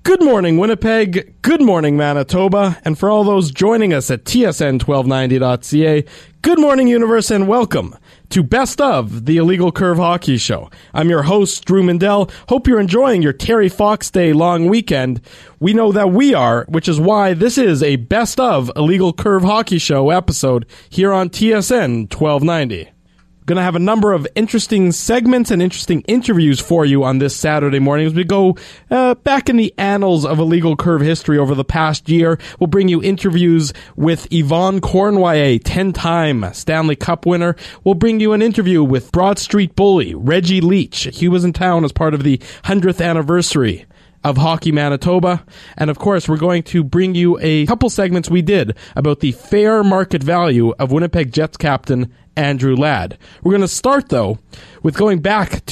Good morning, Winnipeg. Good morning, Manitoba. And for all those joining us at tsn1290.ca, good morning, universe, and welcome to Best of the Illegal Curve Hockey Show. I'm your host, Drew Mindell. Hope you're enjoying your Terry Fox Day long weekend. We know that we are, which is why this is a Best of Illegal Curve Hockey Show episode here on TSN 1290. Going to have a number of interesting segments and interesting interviews for you on this Saturday morning as we go back in the annals of Illegal Curve history over the past year. We'll bring you interviews with Yvonne Cournoyer, 10-time Stanley Cup winner. We'll bring you an interview with Broad Street bully Reggie Leach. He was in town as part of the 100th anniversary of Hockey Manitoba. And of course, we're going to bring you a couple segments we did about the fair market value of Winnipeg Jets captain Andrew Ladd. We're going to start, though, with going back to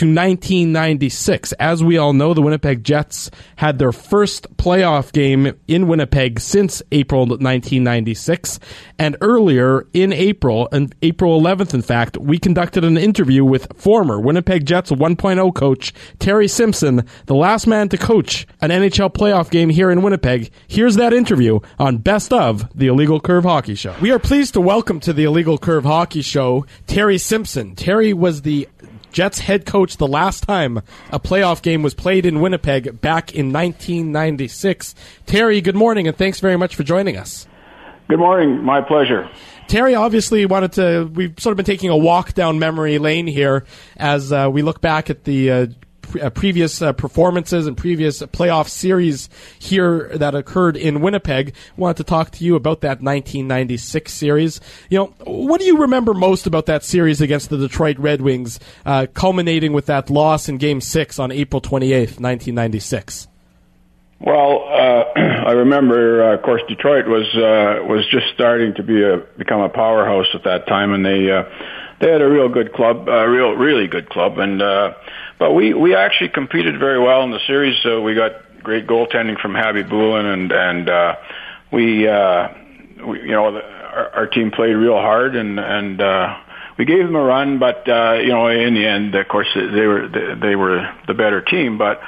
1996. As we all know, the Winnipeg Jets had their first playoff game in Winnipeg since April 1996. And earlier in April, on April 11th, in fact, we conducted an interview with former Winnipeg Jets 1.0 coach Terry Simpson, the last man to coach an NHL playoff game here in Winnipeg. Here's that interview on Best of the Illegal Curve Hockey Show. We are pleased to welcome to the Illegal Curve Hockey Show Terry Simpson. Terry was the Jets head coach the last time a playoff game was played in Winnipeg back in 1996. Terry, good morning, and thanks very much for joining us. Good morning. My pleasure. Terry, obviously we've sort of been taking a walk down memory lane here as we look back at the previous performances and previous playoff series here that occurred in Winnipeg. Wanted to talk to you about that 1996 series. You know, what do you remember most about that series against the Detroit Red Wings, culminating with that loss in Game 6 on April 28th, 1996? Well, I remember, of course, Detroit was just starting to become a powerhouse at that time, and they had a real good club, really good club, and but we actually competed very well in the series. We got great goaltending from Habby Boulin, and our team played real hard, and we gave them a run, but in the end, of course, they were the better team, but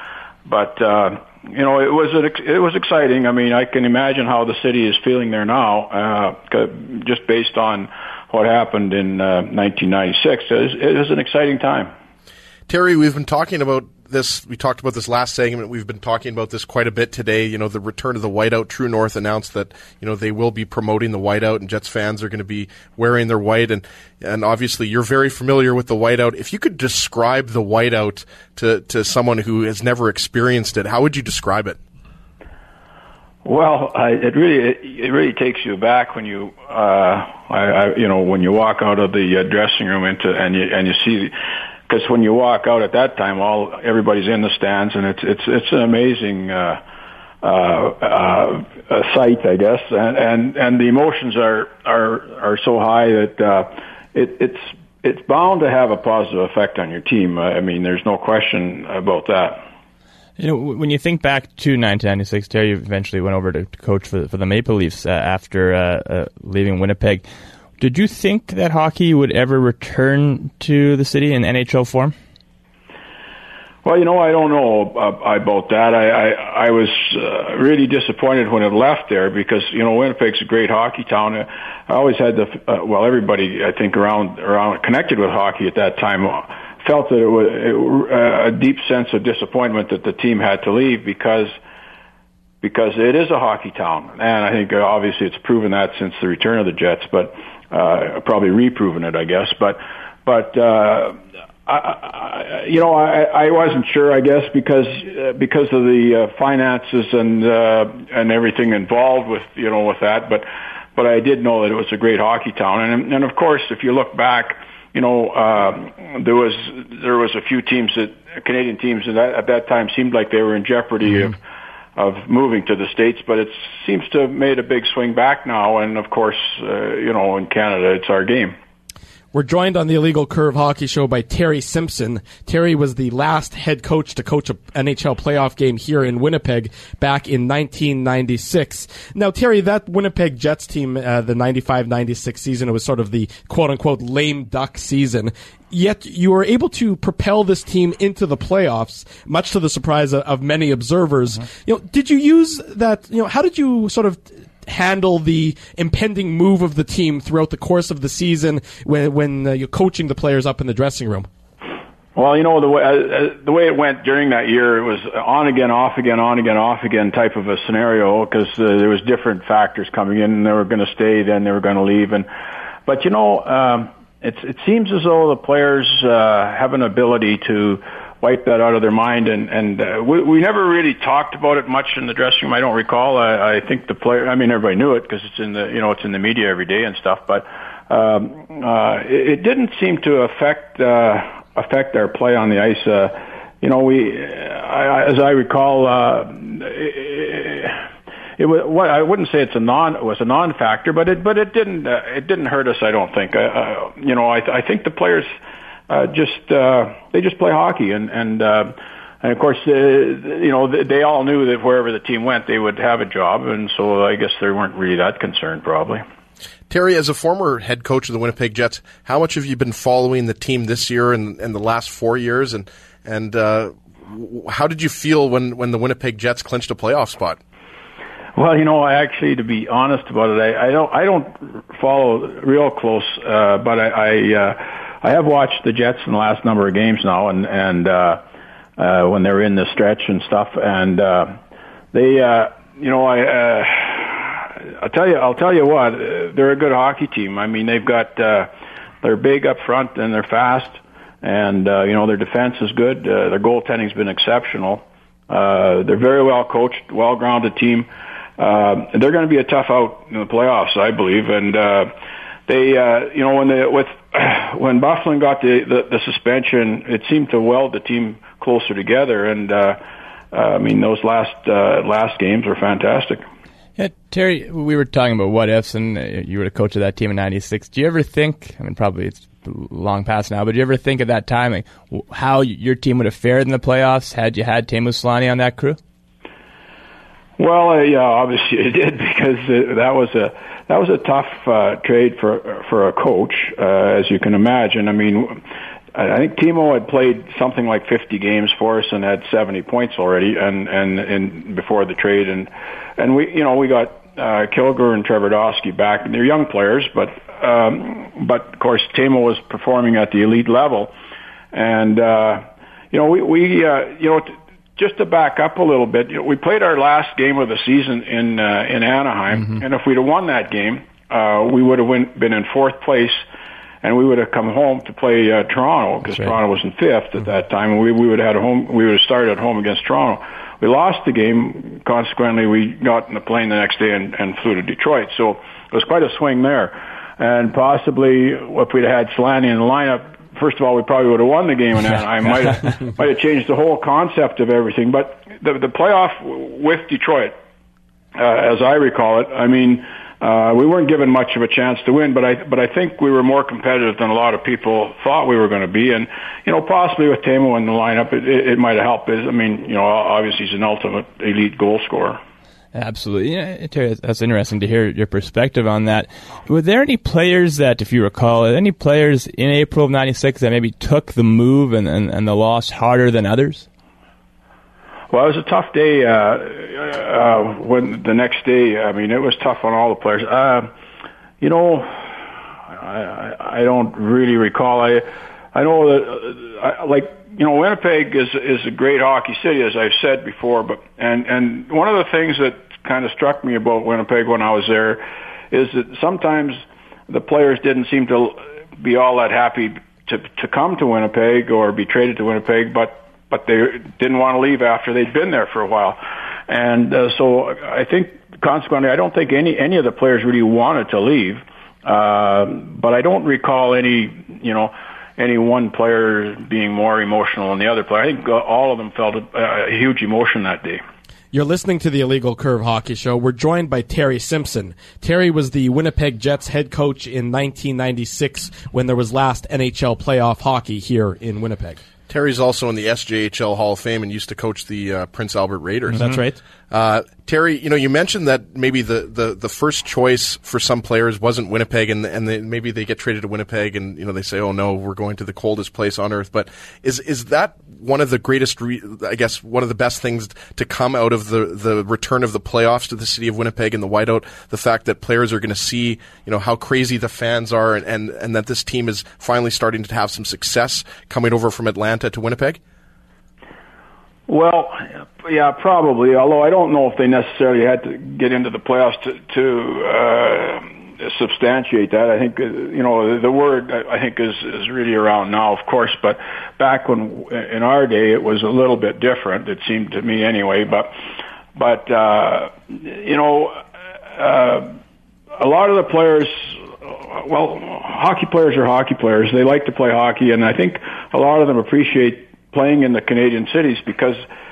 it was exciting. I mean, I can imagine how the city is feeling there now, just based on what happened in 1996. It was an exciting time. Terry, we've been talking about this. We talked about this last segment. We've been talking about this quite a bit today. You know, the return of the whiteout. True North announced that, they will be promoting the whiteout, and Jets fans are going to be wearing their white. And obviously, you're very familiar with the whiteout. If you could describe the whiteout to someone who has never experienced it, how would you describe it? Well, it really takes you back when you when you walk out of the dressing room and you see. Because when you walk out at that time, everybody's in the stands, and it's an amazing sight, I guess, and the emotions are so high that it's bound to have a positive effect on your team. I mean, there's no question about that. When you think back to 1996, Terry eventually went over to coach for the Maple Leafs after leaving Winnipeg. Did you think that hockey would ever return to the city in NHL form? Well, I don't know about that. I was really disappointed when it left there because, Winnipeg's a great hockey town. I always had everybody, I think, around connected with hockey at that time felt that it was a deep sense of disappointment that the team had to leave because it is a hockey town. And I think obviously it's proven that since the return of the Jets, but probably reproven it, I guess. But I wasn't sure, I guess, because of the finances and everything involved with that. But I did know that it was a great hockey town, and of course, if you look back, there was a few teams Canadian teams that at that time seemed like they were in jeopardy of moving to the States, but it seems to have made a big swing back now, and of course, in Canada, it's our game. We're joined on the Illegal Curve Hockey Show by Terry Simpson. Terry was the last head coach to coach an NHL playoff game here in Winnipeg back in 1996. Now, Terry, that Winnipeg Jets team, the 95-96 season, it was sort of the quote-unquote lame duck season. Yet you were able to propel this team into the playoffs, much to the surprise of many observers. Mm-hmm. Did you use that? How did you sort of handle the impending move of the team throughout the course of the season when you're coaching the players up in the dressing room? Well, the way it went during that year, it was on again, off again, on again, off again type of a scenario, because there was different factors coming in, and they were going to stay, then they were going to leave, but it seems as though the players have an ability to wipe that out of their mind, and we never really talked about it much in the dressing room. I don't recall. I think the player, everybody knew it because it's in the media every day and stuff, but it didn't seem to affect our play on the ice. As I recall, it was. I wouldn't say it was a non-factor, but it didn't hurt us. I don't think. I think the players they just play hockey, and of course they all knew that wherever the team went, they would have a job, and so I guess they weren't really that concerned, probably. Terry, as a former head coach of the Winnipeg Jets, how much have you been following the team this year and the last 4 years, and how did you feel when the Winnipeg Jets clinched a playoff spot? Well, I actually, to be honest about it, I don't follow real close, but I have watched the Jets in the last number of games now, and when they're in the stretch and stuff, and I'll tell you what, they're a good hockey team. They've got they're big up front and they're fast, and their defense is good. Their goaltending's been exceptional. They're very well coached, well-grounded team. They're going to be a tough out in the playoffs, I believe, and when Byfuglien got the suspension, it seemed to weld the team closer together, and those last games were fantastic. Yeah, Terry, we were talking about what ifs, and you were the coach of that team in '96. Do you ever think? Probably it's long past now, but do you ever think at that time how your team would have fared in the playoffs had you had Teemu Selanne on that crew? Well, yeah, obviously it did, because that was a tough trade for a coach, as you can imagine. I think Timo had played something like 50 games for us and had 70 points already, and before the trade, and we got Kilgore and Treverdowski back. They're young players, but of course Timo was performing at the elite level, and just to back up a little bit, we played our last game of the season in Anaheim, mm-hmm. and if we'd have won that game, we would have been in fourth place, and we would have come home to play Toronto, because Toronto was in fifth at that time, and we would have started at home against Toronto. We lost the game. Consequently, we got in the plane the next day and flew to Detroit. So it was quite a swing there, and possibly if we'd had Selanne in the lineup, first of all, we probably would have won the game in Anaheim. Might have changed the whole concept of everything. But the playoff with Detroit, as I recall it, we weren't given much of a chance to win, but I think we were more competitive than a lot of people thought we were going to be. And possibly with Teemu in the lineup, it might have helped. Obviously he's an ultimate elite goal scorer. Absolutely. Yeah, Terry, that's interesting to hear your perspective on that. Were there any players that, if you recall, any players in April of '96 that maybe took the move and the loss harder than others? Well, it was a tough day when the next day, it was tough on all the players. I don't really recall. I know that, Winnipeg is a great hockey city, as I've said before, and one of the things that kind of struck me about Winnipeg when I was there is that sometimes the players didn't seem to be all that happy to come to Winnipeg or be traded to Winnipeg, but they didn't want to leave after they'd been there for a while. And so I think, consequently, I don't think any of the players really wanted to leave, but I don't recall any one player being more emotional than the other player. I think all of them felt a huge emotion that day. You're listening to the Illegal Curve Hockey Show. We're joined by Terry Simpson. Terry was the Winnipeg Jets head coach in 1996 when there was last NHL playoff hockey here in Winnipeg. Terry's also in the SJHL Hall of Fame and used to coach the Prince Albert Raiders. That's right. Terry, you mentioned that maybe the first choice for some players wasn't Winnipeg, and maybe they get traded to Winnipeg, and they say, "Oh no, we're going to the coldest place on earth." But is that one of the greatest, I guess, one of the best things to come out of the return of the playoffs to the city of Winnipeg and the whiteout? The fact that players are going to see, how crazy the fans are, and that this team is finally starting to have some success coming over from Atlanta to Winnipeg. Well, yeah, probably. Although I don't know if they necessarily had to get into the playoffs to substantiate that. I think the word I think is really around now, of course. But back when in our day, it was a little bit different. It seemed to me anyway. But a lot of the players. Well, hockey players are hockey players. They like to play hockey, and I think a lot of them appreciate playing in the Canadian cities because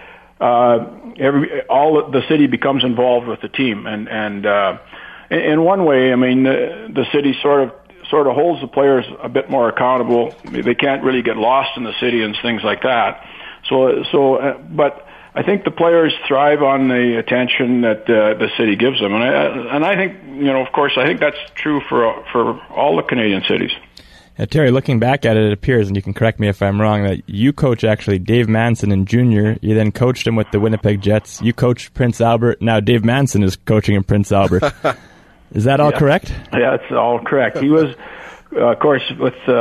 the city becomes involved with the team, and in one way, I mean, the city sort of holds the players a bit more accountable. They can't really get lost in the city and things like that. But I think the players thrive on the attention that the city gives them, and I think of course, I think that's true for all the Canadian cities. Terry, looking back at it, it appears, and you can correct me if I'm wrong, that you coach actually Dave Manson in junior. You then coached him with the Winnipeg Jets. You coached Prince Albert. Now Dave Manson is coaching in Prince Albert. Is that all correct? Yeah, that's all correct. He was, of course, in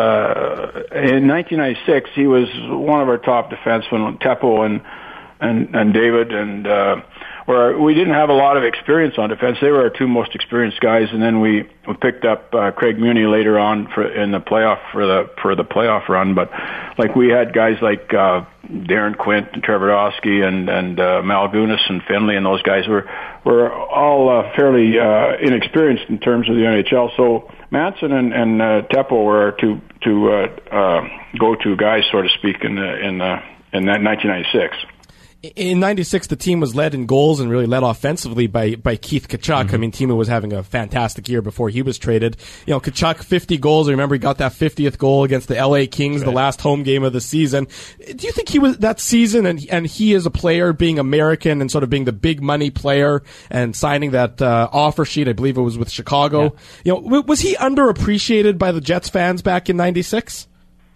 1996, he was one of our top defensemen, Teppo and David, and where we didn't have a lot of experience on defense. They were our two most experienced guys, and then we picked up Craig Muni later on in the playoff for the playoff run. But like we had guys like Darren Quint and Trevor Oskey and Mal Gunas and Finley, and those guys were all fairly inexperienced in terms of the NHL. So Manson and Teppo were our two go-to guys, so to speak, in that 1996. In 96, the team was led in goals and really led offensively by Keith Tkachuk. I mean, Timo was having a fantastic year before he was traded. Tkachuk, 50 goals. I remember he got that 50th goal against the LA Kings, the last home game of the season. Do you think he was that season, and he as a player, being American and sort of being the big money player and signing that offer sheet, I believe it was with Chicago, was he underappreciated by the Jets fans back in 96?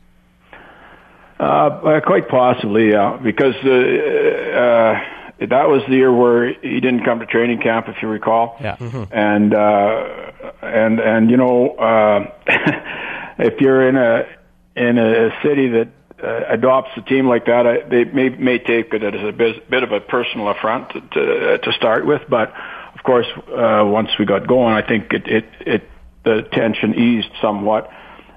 Quite possibly, yeah, because that was the year where he didn't come to training camp, if you recall. Yeah. Mm-hmm. And if you're in a city that adopts a team like that, they may take it as a bit of a personal affront to start with. But of course, once we got going, I think the tension eased somewhat.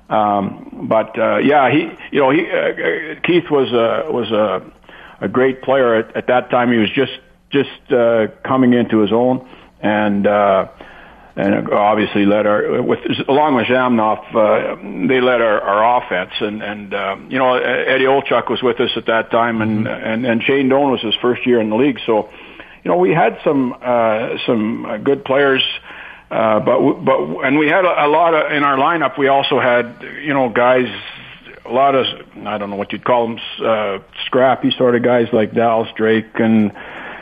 Keith was a great player at that time. He was just coming into his own, and obviously led along with Zamnoff, they led our offense, and Eddie Olchuk was with us at that time, and Shane Doan was his first year in the league. So, we had some good players. But we had a lot of in our lineup. We also had guys, a lot of, I don't know what you'd call them, scrappy sort of guys like Dallas Drake and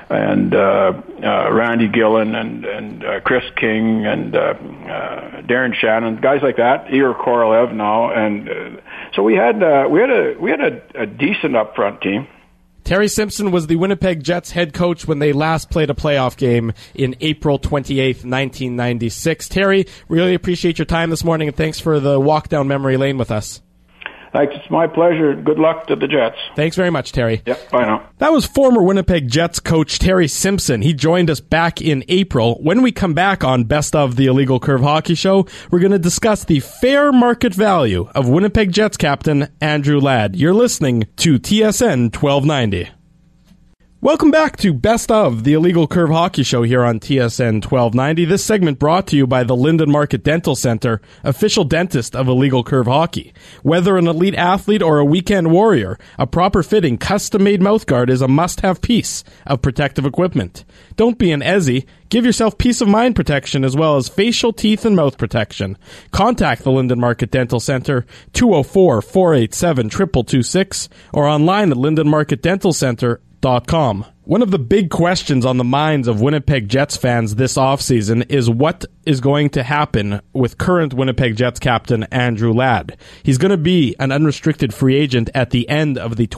Randy Gillen and Chris King and Darren Shannon, guys like that. Igor Korolev now, and so we had a decent up front team. Terry Simpson was the Winnipeg Jets head coach when they last played a playoff game in April 28th, 1996. Terry, really appreciate your time this morning, and thanks for the walk down memory lane with us. Thanks. It's my pleasure. Good luck to the Jets. Thanks very much, Terry. Yep, bye now. That was former Winnipeg Jets coach Terry Simpson. He joined us back in April. When we come back on Best of the Illegal Curve Hockey Show, we're going to discuss the fair market value of Winnipeg Jets captain Andrew Ladd. You're listening to TSN 1290. Welcome back to Best of, the Illegal Curve Hockey Show here on TSN 1290. This segment brought to you by the Linden Market Dental Center, official dentist of Illegal Curve Hockey. Whether an elite athlete or a weekend warrior, a proper fitting, custom-made mouthguard is a must-have piece of protective equipment. Don't be an Ezzy. Give yourself peace of mind protection as well as facial, teeth, and mouth protection. Contact the Linden Market Dental Center, 204-487-2226, or online at lindenmarketdentalcenter.com. One of the big questions on the minds of Winnipeg Jets fans this offseason is what is going to happen with current Winnipeg Jets captain Andrew Ladd. He's going to be an unrestricted free agent at the end of the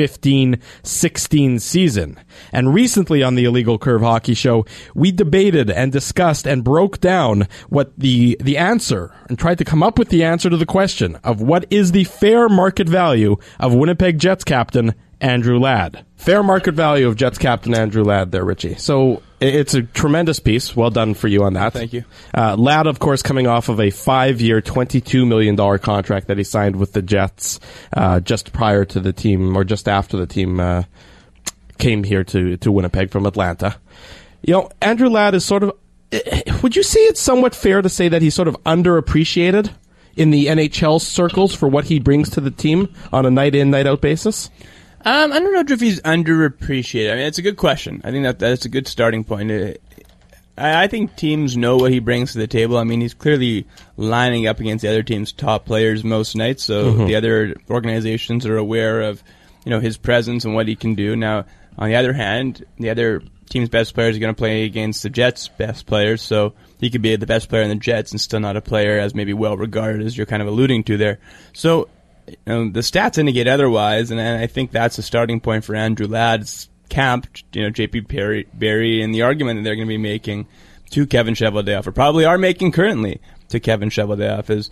2015-16 season. And recently on the Illegal Curve Hockey Show, we debated and discussed and broke down what the answer and tried to come up with the answer to the question of what is the fair market value of Winnipeg Jets captain Andrew Ladd. Fair market value of Jets captain Andrew Ladd there, Richie. So it's a tremendous piece. Well done for you on that. Thank you. Ladd, of course, coming off of a 5-year, $22 million contract that he signed with the Jets just prior to the team, or just after the team came here to Winnipeg from Atlanta. You know, Andrew Ladd is sort of... Would you say it's somewhat fair to say that he's sort of underappreciated in the NHL circles for what he brings to the team on a night-in, night-out basis? I don't know if he's underappreciated. I mean, it's a good question. I think that's a good starting point. I think teams know what he brings to the table. I mean, he's clearly lining up against the other team's top players most nights, so the other organizations are aware of, you know, his presence and what he can do. Now, on the other hand, the other team's best players are going to play against the Jets' best players, so he could be the best player in the Jets and still not a player as maybe well regarded as you're kind of alluding to there. So, the stats indicate otherwise, and I think that's a starting point for Andrew Ladd's camp, you know, J.P. Barry, and the argument that they're going to be making to Kevin Cheveldayoff, or probably are making currently to Kevin Cheveldayoff, is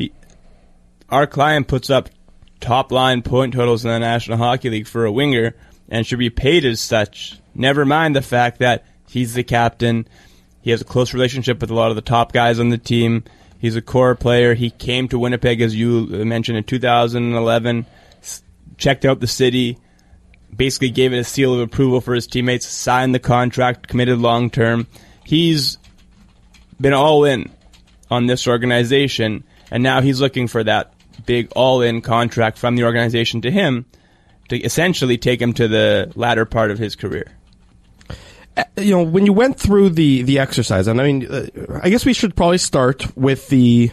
our client puts up top-line point totals in the National Hockey League for a winger and should be paid as such. Never mind the fact that he's the captain, he has a close relationship with a lot of the top guys on the team. He's a core player. He came to Winnipeg, as you mentioned, in 2011, checked out the city, basically gave it a seal of approval for his teammates, signed the contract, committed long-term. He's been all in on this organization, and now he's looking for that big all-in contract from the organization to him to essentially take him to the latter part of his career. You know, when you went through the exercise, and I mean, I guess we should probably start with the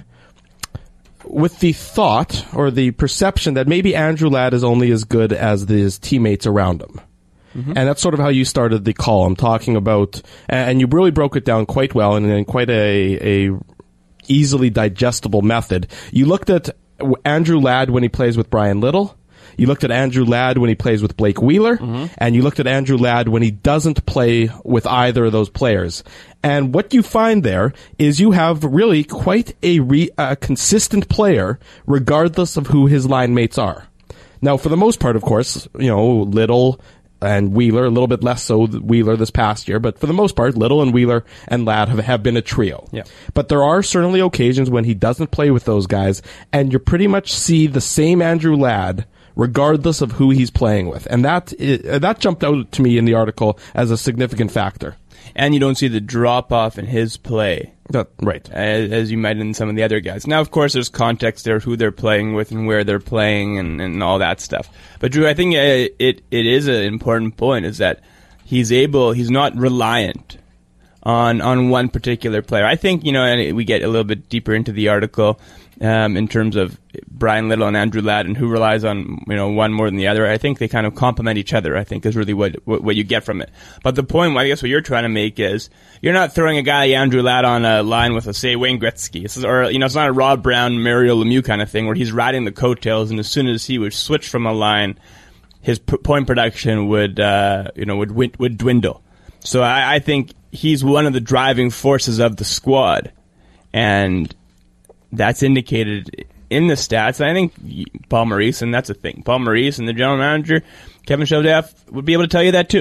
thought or the perception that maybe Andrew Ladd is only as good as his teammates around him. Mm-hmm. And that's sort of how you started the column, talking about, and you really broke it down quite well and in quite a easily digestible method. You looked at Andrew Ladd when he plays with Brian Little. You looked at Andrew Ladd when he plays with Blake Wheeler, and you looked at Andrew Ladd when he doesn't play with either of those players. And what you find there is you have really quite a consistent player, regardless of who his line mates are. Now, for the most part, of course, you know, Little and Wheeler, a little bit less so Wheeler this past year, but for the most part, Little and Wheeler and Ladd have been a trio. Yeah. But there are certainly occasions when he doesn't play with those guys, and you pretty much see the same Andrew Ladd regardless of who he's playing with. And that jumped out to me in the article as a significant factor. And you don't see the drop-off in his play. Right. As you might in some of the other guys. Now, of course, there's context there, who they're playing with and where they're playing and all that stuff. But, Drew, I think it is an important point, is that he's not reliant on one particular player. I think, you know, and we get a little bit deeper into the article in terms of Brian Little and Andrew Ladd and who relies on, you know, one more than the other. I think they kind of complement each other, I think, is really what you get from it. But the point, I guess what you're trying to make is you're not throwing a guy, Andrew Ladd, on a line with, say, Wayne Gretzky. It's not a Rob Brown, Mario Lemieux kind of thing where he's riding the coattails, and as soon as he would switch from a line, his point production would dwindle. So I think he's one of the driving forces of the squad, and that's indicated in the stats. And I think Paul Maurice, and that's a thing, Paul Maurice and the general manager, Kevin Cheveldayoff, would be able to tell you that too.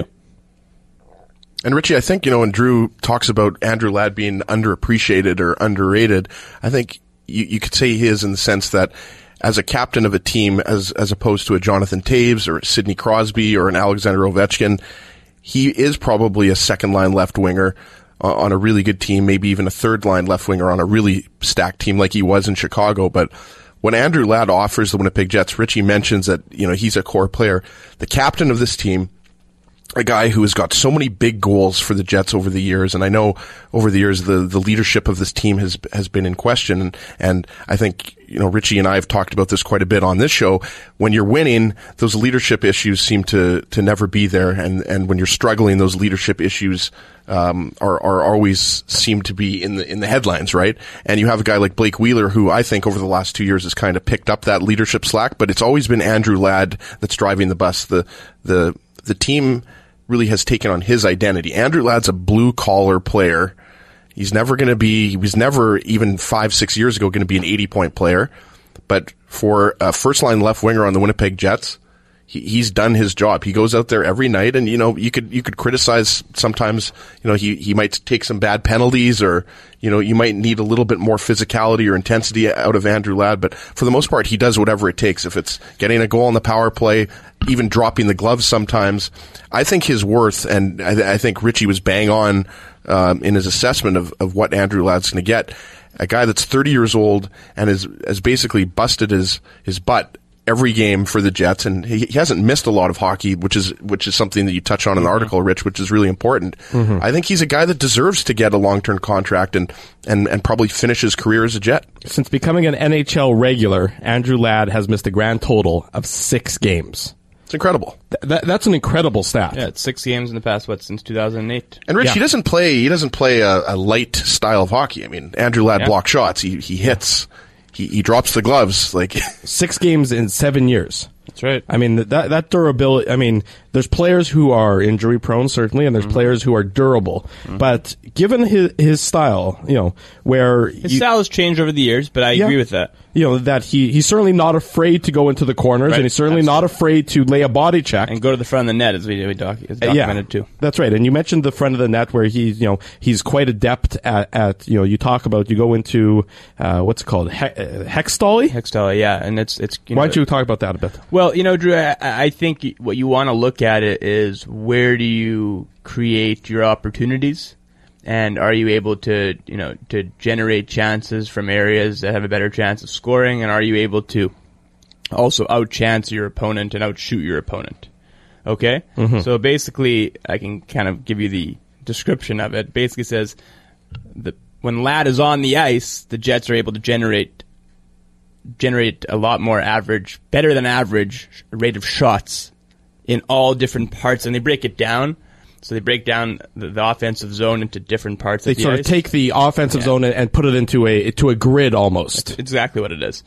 And Richie, I think, you know, when Drew talks about Andrew Ladd being underappreciated or underrated, I think you could say he is, in the sense that as a captain of a team, as opposed to a Jonathan Toews or Sidney Crosby or an Alexander Ovechkin, he is probably a second-line left winger on a really good team, maybe even a third-line left winger on a really stacked team like he was in Chicago. But when Andrew Ladd offers the Winnipeg Jets, Richie mentions that, he's a core player. The captain of this team, a guy who has got so many big goals for the Jets over the years, and I know over the years the leadership of this team has been in question, and I think Richie and I have talked about this quite a bit on this show. When you're winning, those leadership issues seem to never be there, and when you're struggling, those leadership issues are always seem to be in the headlines, right? And you have a guy like Blake Wheeler, who I think over the last 2 years has kind of picked up that leadership slack, but it's always been Andrew Ladd that's driving the bus. The team really has taken on his identity. Andrew Ladd's a blue-collar player. He was never even 5-6 years ago going to be an 80-point player. But for a first-line left winger on the Winnipeg Jets, he's done his job. He goes out there every night, and you could criticize sometimes. He might take some bad penalties, or you might need a little bit more physicality or intensity out of Andrew Ladd. But for the most part, he does whatever it takes. If it's getting a goal on the power play, even dropping the gloves sometimes. I think his worth, and I think Richie was bang on in his assessment of what Andrew Ladd's going to get. A guy that's 30 years old and has basically busted his butt every game for the Jets, and he hasn't missed a lot of hockey, which is something that you touch on in the article, Rich, which is really important. Mm-hmm. I think he's a guy that deserves to get a long-term contract and probably finish his career as a Jet. Since becoming an NHL regular, Andrew Ladd has missed a grand total of 6 games. It's incredible. That's an incredible stat. Yeah, it's 6 games in the past, since 2008. And Rich, he doesn't play a light style of hockey. I mean, Andrew Ladd blocks shots. He hits. He drops the gloves. 6 games in 7 years. That's right. I mean, that durability, I mean, there's players who are injury prone, certainly, and there's players who are durable. Mm-hmm. But given his style, where... His style has changed over the years, but I agree with that. That he's certainly not afraid to go into the corners, and he's certainly not afraid to lay a body check. And go to the front of the net, as we documented too. That's right. And you mentioned the front of the net where he's quite adept at you go into, what's it called? Hextally? Hextally, yeah. And it's why don't you talk about that a bit? Well, Drew, I think what you want to look at it is where do you create your opportunities, and are you able to generate chances from areas that have a better chance of scoring, and are you able to also outchance your opponent and outshoot your opponent? Okay? Mm-hmm. So basically, I can kind of give you the description of it. Basically says when Ladd is on the ice, the Jets are able to generate a lot more better than average rate of shots in all different parts, and they break it down. So they break down the offensive zone into different parts of the ice. They sort of take the offensive zone and put it into a grid almost. That's exactly what it is.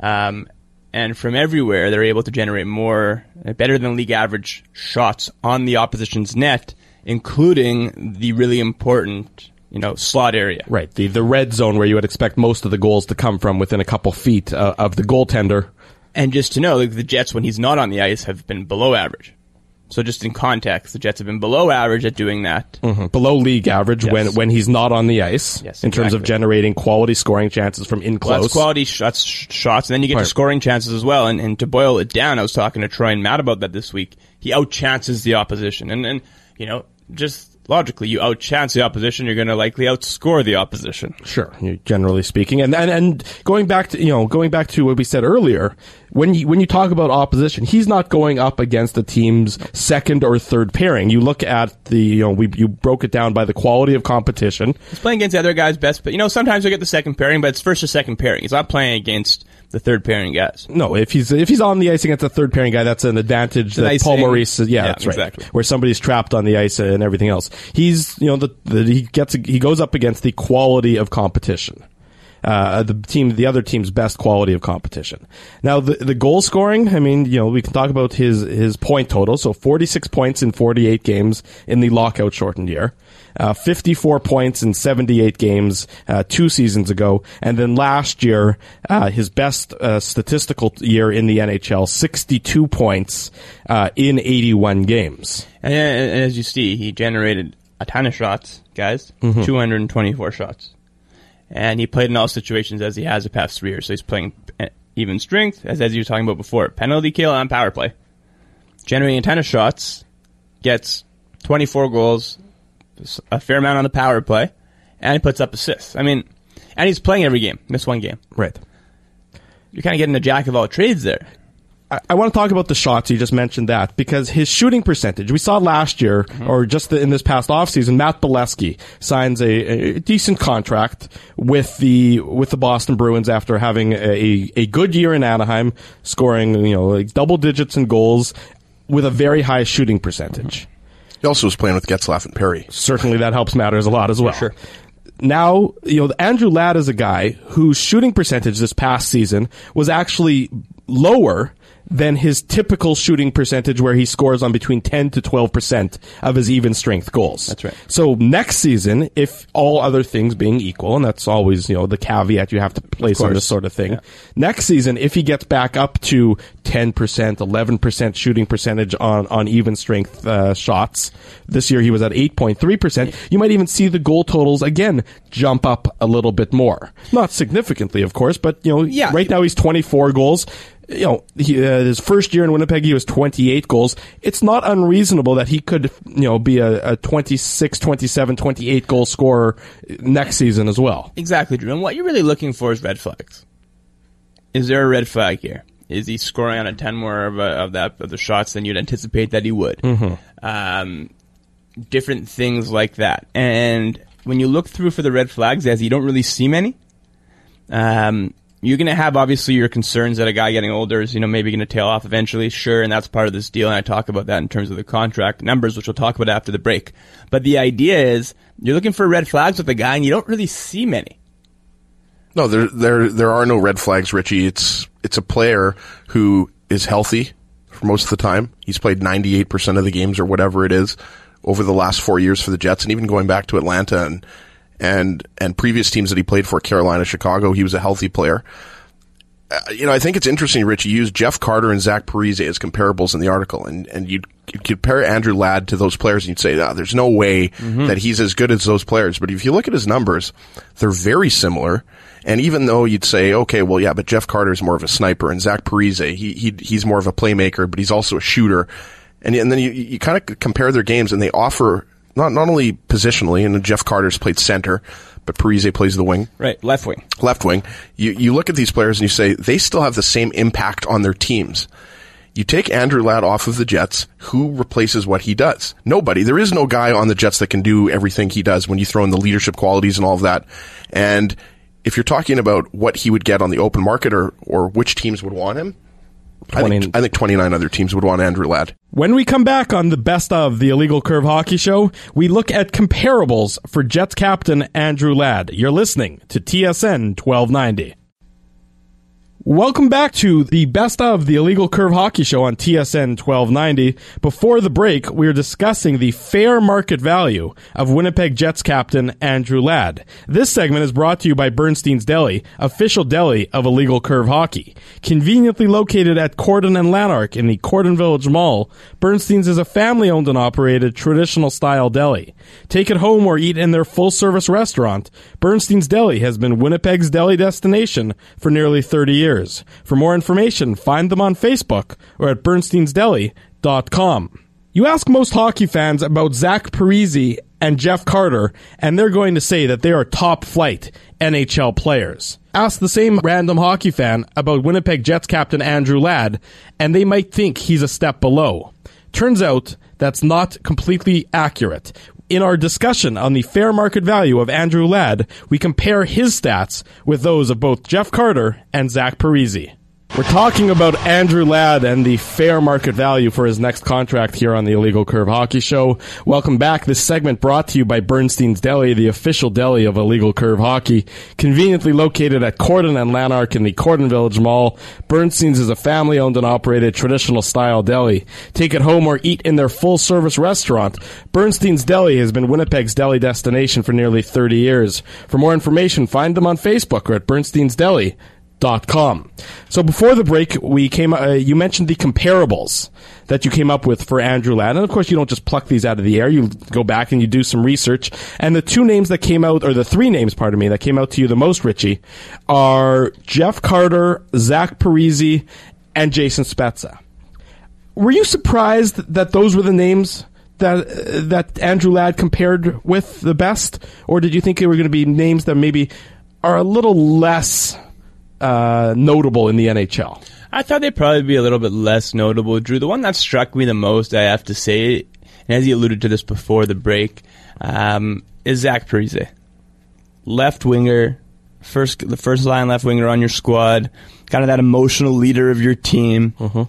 And from everywhere, they're able to generate better than league average shots on the opposition's net, including the really important slot area. Right, the red zone where you would expect most of the goals to come from, within a couple feet of the goaltender. And just to know, the Jets, when he's not on the ice, have been below average. So just in context, the Jets have been below average at doing that. Mm-hmm. Below league average when he's not on the ice, in terms of generating quality scoring chances from in close. Well, that's quality shots, and then you get to scoring chances as well. And to boil it down, I was talking to Troy and Matt about that this week. He outchances the opposition. And just logically, you outchance the opposition, you're going to likely outscore the opposition. Sure, generally speaking. And going back to what we said earlier, when you talk about opposition, he's not going up against the team's second or third pairing. You look at you broke it down by the quality of competition. He's playing against the other guy's best, but sometimes we get the second pairing, but it's first or second pairing. He's not playing against the third pairing guys. No, if he's on the ice against a third pairing guy, that's an advantage that Paul Maurice says. Yeah, that's right. Exactly. Where somebody's trapped on the ice and everything else. He's he goes up against the quality of competition. The other team's best quality of competition. Now, the goal scoring, I mean, we can talk about his point total. So 46 points in 48 games in the lockout shortened year. 54 points in 78 games 2 seasons ago, and then last year his best statistical year in the NHL, 62 points in 81 games. And as you see, he generated a ton of shots, guys. 224 shots, and he played in all situations as he has the past 3 years. So he's playing even strength, as you were talking about before, penalty kill and power play, generating a ton of shots, gets 24 goals, a fair amount on the power play, and he puts up assists. I mean, and he's playing every game. Missed one game. Right. You're kind of getting a jack of all trades there. I want to talk about the shots. You just mentioned that because his shooting percentage, we saw last year, or just in this past offseason, Matt Bolesky signs a decent contract with the Boston Bruins after having a good year in Anaheim, scoring like double digits in goals with a very high shooting percentage. He also was playing with Getzlaf and Perry. Certainly, that helps matters a lot as well. Sure. Now, Andrew Ladd is a guy whose shooting percentage this past season was actually lower than his typical shooting percentage where he scores on between 10 to 12% of his even strength goals. That's right. So next season, if all other things being equal, and that's always, the caveat you have to place on this sort of thing. Yeah. Next season, if he gets back up to 10%, 11% shooting percentage on even strength shots, this year he was at 8.3%, you might even see the goal totals again jump up a little bit more. Not significantly, of course, but right now he's 24 goals. His first year in Winnipeg, he was 28 goals. It's not unreasonable that he could, be a 26, 27, 28 goal scorer next season as well. Exactly, Drew. And what you're really looking for is red flags. Is there a red flag here? Is he scoring on a 10 more of the shots than you'd anticipate that he would? Mm-hmm. Different things like that. And when you look through for the red flags, as you don't really see many, you're going to have, obviously, your concerns that a guy getting older is, maybe going to tail off eventually. Sure, and that's part of this deal, and I talk about that in terms of the contract numbers, which we'll talk about after the break. But the idea is, you're looking for red flags with a guy, and you don't really see many. No, there are no red flags, Richie. It's a player who is healthy for most of the time. He's played 98% of the games or whatever it is over the last 4 years for the Jets, and even going back to Atlanta and previous teams that he played for, Carolina, Chicago, he was a healthy player. I think it's interesting, Rich, you use Jeff Carter and Zach Parise as comparables in the article, and you'd compare Andrew Ladd to those players, and you'd say, there's no way that he's as good as those players. But if you look at his numbers, they're very similar. And even though you'd say, okay, well, yeah, but Jeff Carter's more of a sniper, and Zach Parise, he's more of a playmaker, but he's also a shooter. And then you kind of compare their games, and they offer not only positionally, and Jeff Carter's played center, but Parise plays the wing. Right, left wing. Left wing. You look at these players and you say, they still have the same impact on their teams. You take Andrew Ladd off of the Jets, who replaces what he does? Nobody. There is no guy on the Jets that can do everything he does when you throw in the leadership qualities and all of that. And if you're talking about what he would get on the open market or which teams would want him, I think 29 other teams would want Andrew Ladd. When we come back on the Best of the Illegal Curve Hockey Show, we look at comparables for Jets captain Andrew Ladd. You're listening to TSN 1290. Welcome back to the Best of the Illegal Curve Hockey Show on TSN 1290. Before the break, we were discussing the fair market value of Winnipeg Jets captain Andrew Ladd. This segment is brought to you by Bernstein's Deli, official deli of Illegal Curve Hockey. Conveniently located at Corden and Lanark in the Corden Village Mall, Bernstein's is a family-owned and operated traditional-style deli. Take it home or eat in their full-service restaurant. Bernstein's Deli has been Winnipeg's deli destination for nearly 30 years. For more information, find them on Facebook or at bernsteinsdeli.com. You ask most hockey fans about Zach Parise and Jeff Carter, and they're going to say that they are top-flight NHL players. Ask the same random hockey fan about Winnipeg Jets captain Andrew Ladd, and they might think he's a step below. Turns out that's not completely accurate. In our discussion on the fair market value of Andrew Ladd, we compare his stats with those of both Jeff Carter and Zach Parise. We're talking about Andrew Ladd and the fair market value for his next contract here on the Illegal Curve Hockey Show. Welcome back. This segment brought to you by Bernstein's Deli, the official deli of Illegal Curve Hockey. Conveniently located at Corden and Lanark in the Corden Village Mall, Bernstein's is a family-owned and operated traditional-style deli. Take it home or eat in their full-service restaurant. Bernstein's Deli has been Winnipeg's deli destination for nearly 30 years. For more information, find them on Facebook or at bernsteinsdeli.com. So before the break, you mentioned the comparables that you came up with for Andrew Ladd. And of course, you don't just pluck these out of the air. You go back and you do some research. And the two names that came out, or the three names, that came out to you the most, Richie, are Jeff Carter, Zach Parise, and Jason Spezza. Were you surprised that those were the names that Andrew Ladd compared with the best, or did you think there were going to be names that maybe are a little less notable in the NHL? I thought they'd probably be a little bit less notable, Drew. The one that struck me the most, I have to say, and as you alluded to this before the break, is Zach Parise. Left winger, the first line left winger on your squad, kind of that emotional leader of your team. Mm-hmm.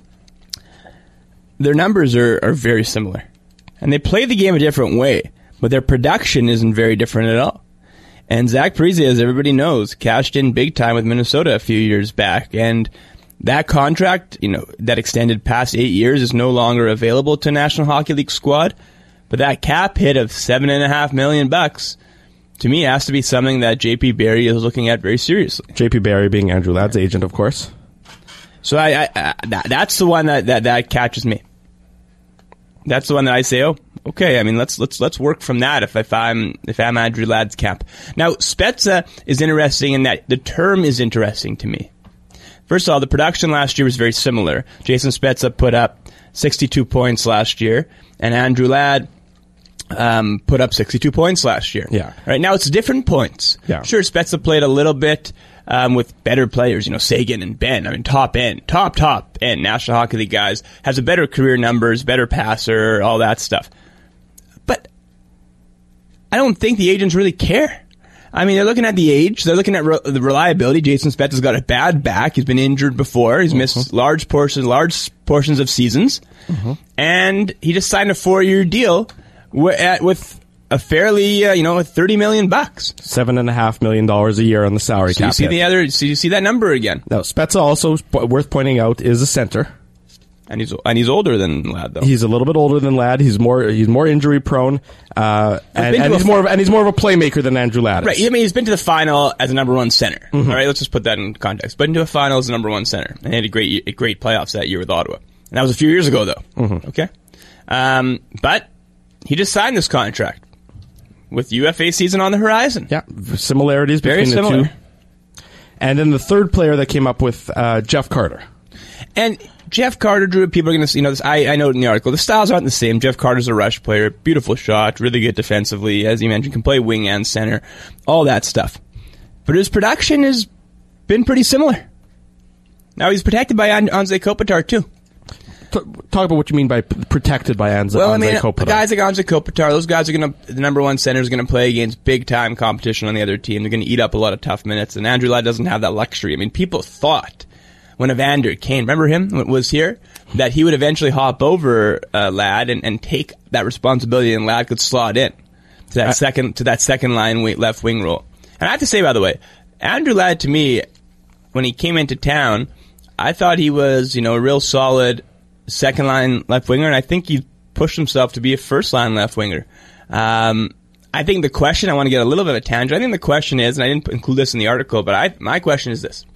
Their numbers are very similar. And they play the game a different way, but their production isn't very different at all. And Zach Parise, as everybody knows, cashed in big time with Minnesota a few years back. And that contract, that extended past 8 years is no longer available to National Hockey League squad. But that cap hit of $7.5 million, to me, has to be something that J.P. Barry is looking at very seriously. J.P. Barry being Andrew Ladd's agent, of course. So that's the one that catches me. That's the one that I say, oh, okay. I mean, let's work from that. If I'm Andrew Ladd's camp. Now, Spezza is interesting in that the term is interesting to me. First of all, the production last year was very similar. Jason Spezza put up 62 points last year, and Andrew Ladd put up 62 points last year. Yeah. Right now, it's different points. Yeah. Sure, Spezza played a little bit with better players, Sagan and Ben. I mean, top end, National Hockey League guys, has a better career numbers, better passer, all that stuff. But I don't think the agents really care. I mean, they're looking at the age, they're looking at the reliability. Jason Spezza's got a bad back. He's been injured before. He's missed large portions of seasons. Mm-hmm. And he just signed a 4-year deal with a fairly, $30 million. $7.5 million a year on the salary cap. So you see that number again. Now, Spezza also, worth pointing out, is a center. And he's older than Ladd, though. He's a little bit older than Ladd. He's more injury prone, and he's more of a playmaker than Andrew Ladd is. Right. I mean, he's been to the final as a number one center. Mm-hmm. All right, let's just put that in context. But into a final as a number one center, and he had a great playoffs that year with Ottawa. And that was a few years ago, though. Mm-hmm. Okay. But he just signed this contract with UFA season on the horizon. Yeah, similarities between the two. And then the third player that came up with Jeff Carter. And Jeff Carter, Drew, people are going to this. I noted in the article, the styles aren't the same. Jeff Carter's a rush player, beautiful shot, really good defensively, as you mentioned, can play wing and center, all that stuff. But his production has been pretty similar. Now he's protected by Anze Kopitar too. Talk about what you mean by protected by Anze Kopitar. Well, I mean, guys like Anze Kopitar, those guys are the number one center is going to play against big time competition on the other team. They're going to eat up a lot of tough minutes, and Andrew Ladd doesn't have that luxury. I mean, people thought when Evander Kane, remember him, was here, that he would eventually hop over Ladd and take that responsibility, and Ladd could slot in to that second line left wing role. And I have to say, by the way, Andrew Ladd, to me, when he came into town, I thought he was, a real solid second line left winger, and I think he pushed himself to be a first line left winger. I think the question, I want to get a little bit of a tangent. I think the question is, and I didn't include this in the article, but my question is this.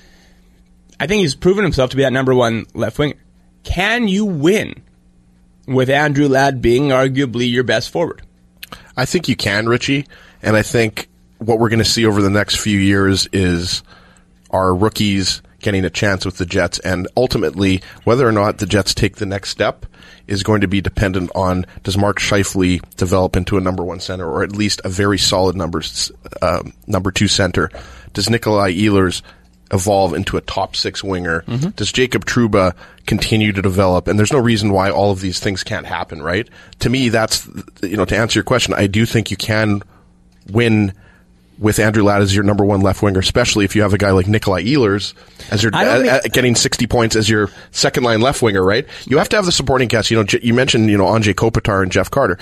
I think he's proven himself to be that number one left winger. Can you win with Andrew Ladd being arguably your best forward? I think you can, Richie, and I think what we're going to see over the next few years is our rookies getting a chance with the Jets, and ultimately, whether or not the Jets take the next step is going to be dependent on, does Mark Scheifele develop into a number one center, or at least a very solid number two center? Does Nikolai Ehlers evolve into a top six winger? Mm-hmm. Does Jacob Trouba continue to develop? And there's no reason why all of these things can't happen, right? To me, that's, to answer your question, I do think you can win with Andrew Ladd as your number one left winger, especially if you have a guy like Nikolai Ehlers as your getting 60 points as your second line left winger, right? You have to have the supporting cast. You mentioned, Anze Kopitar and Jeff Carter.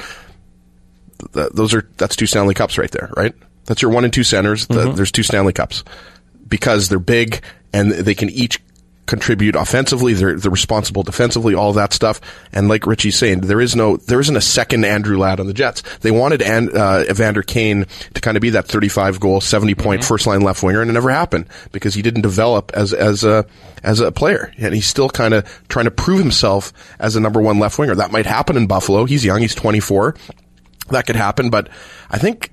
That's 2 Stanley Cups right there, right? That's your 1 and 2 centers. Mm-hmm. There's 2 Stanley Cups because they're big and they can each contribute offensively. They're responsible defensively, all that stuff. And like Richie's saying, there isn't a second Andrew Ladd on the Jets. They wanted Evander Kane to kind of be that 35 goal, 70 point mm-hmm. first line left winger, and it never happened because he didn't develop as a player. And he's still kind of trying to prove himself as a number one left winger. That might happen in Buffalo. He's young. He's 24. That could happen. But I think,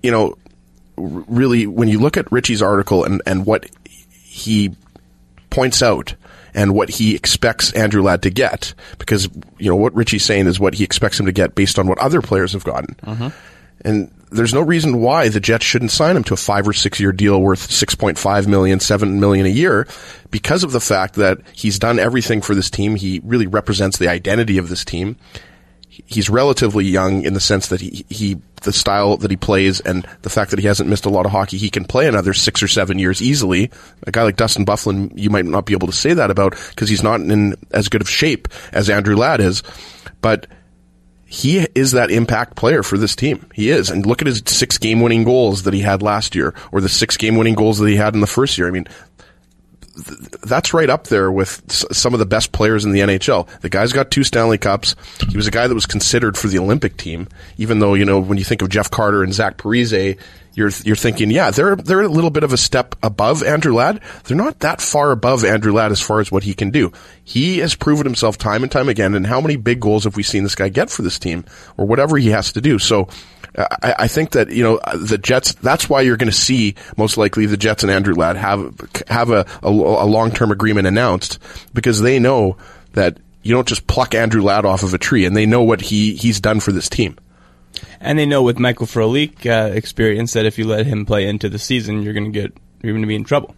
really, when you look at Richie's article and what he points out and what he expects Andrew Ladd to get, because, what Richie's saying is what he expects him to get based on what other players have gotten. And there's no reason why the Jets shouldn't sign him to a 5 or 6 year deal worth $6.5 million, $7 million a year, because of the fact that he's done everything for this team. He really represents the identity of this team. He's relatively young in the sense that the style that he plays and the fact that he hasn't missed a lot of hockey, he can play another 6 or 7 years easily. A guy like Dustin Byfuglien, you might not be able to say that about because he's not in as good of shape as Andrew Ladd is, but he is that impact player for this team. He is. And look at his 6 game-winning goals that he had last year, or the 6 game-winning goals that he had in the first year. I mean, that's right up there with some of the best players in the NHL. The guy's got 2 Stanley Cups. He was a guy that was considered for the Olympic team, even though, when you think of Jeff Carter and Zach Parise, you're thinking, yeah, they're a little bit of a step above Andrew Ladd. They're not that far above Andrew Ladd as far as what he can do. He has proven himself time and time again, and how many big goals have we seen this guy get for this team, or whatever he has to do. So I think that, the Jets, that's why you're going to see, most likely, the Jets and Andrew Ladd have a long-term agreement announced, because they know that you don't just pluck Andrew Ladd off of a tree, and they know what he's done for this team. And they know with Michael Frolik experience that if you let him play into the season, you're going to be in trouble.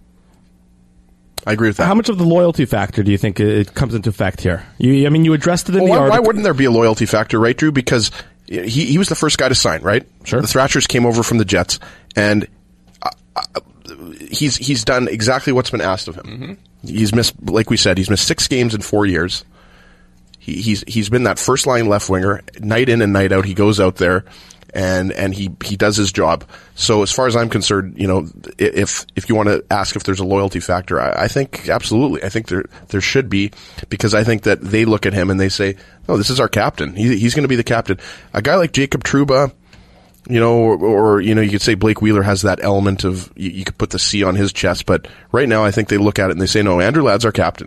I agree with that. How much of the loyalty factor do you think it comes into effect here? You addressed it in the article. Why wouldn't there be a loyalty factor, right, Drew? Because he was the first guy to sign, right? Sure. The Thrashers came over from the Jets, and he's done exactly what's been asked of him. He's missed, like we said, 6 games in 4 years. He's been that first line left winger, night in and night out. He goes out there and he does his job. So as far as I'm concerned, if you want to ask if there's a loyalty factor, I think absolutely. I think there should be, because I think that they look at him and they say, "Oh, this is our captain. He's going to be the captain." A guy like Jacob Trouba, or you could say Blake Wheeler has that element of you could put the C on his chest, but right now I think they look at it and they say, "No, Andrew Ladd's our captain,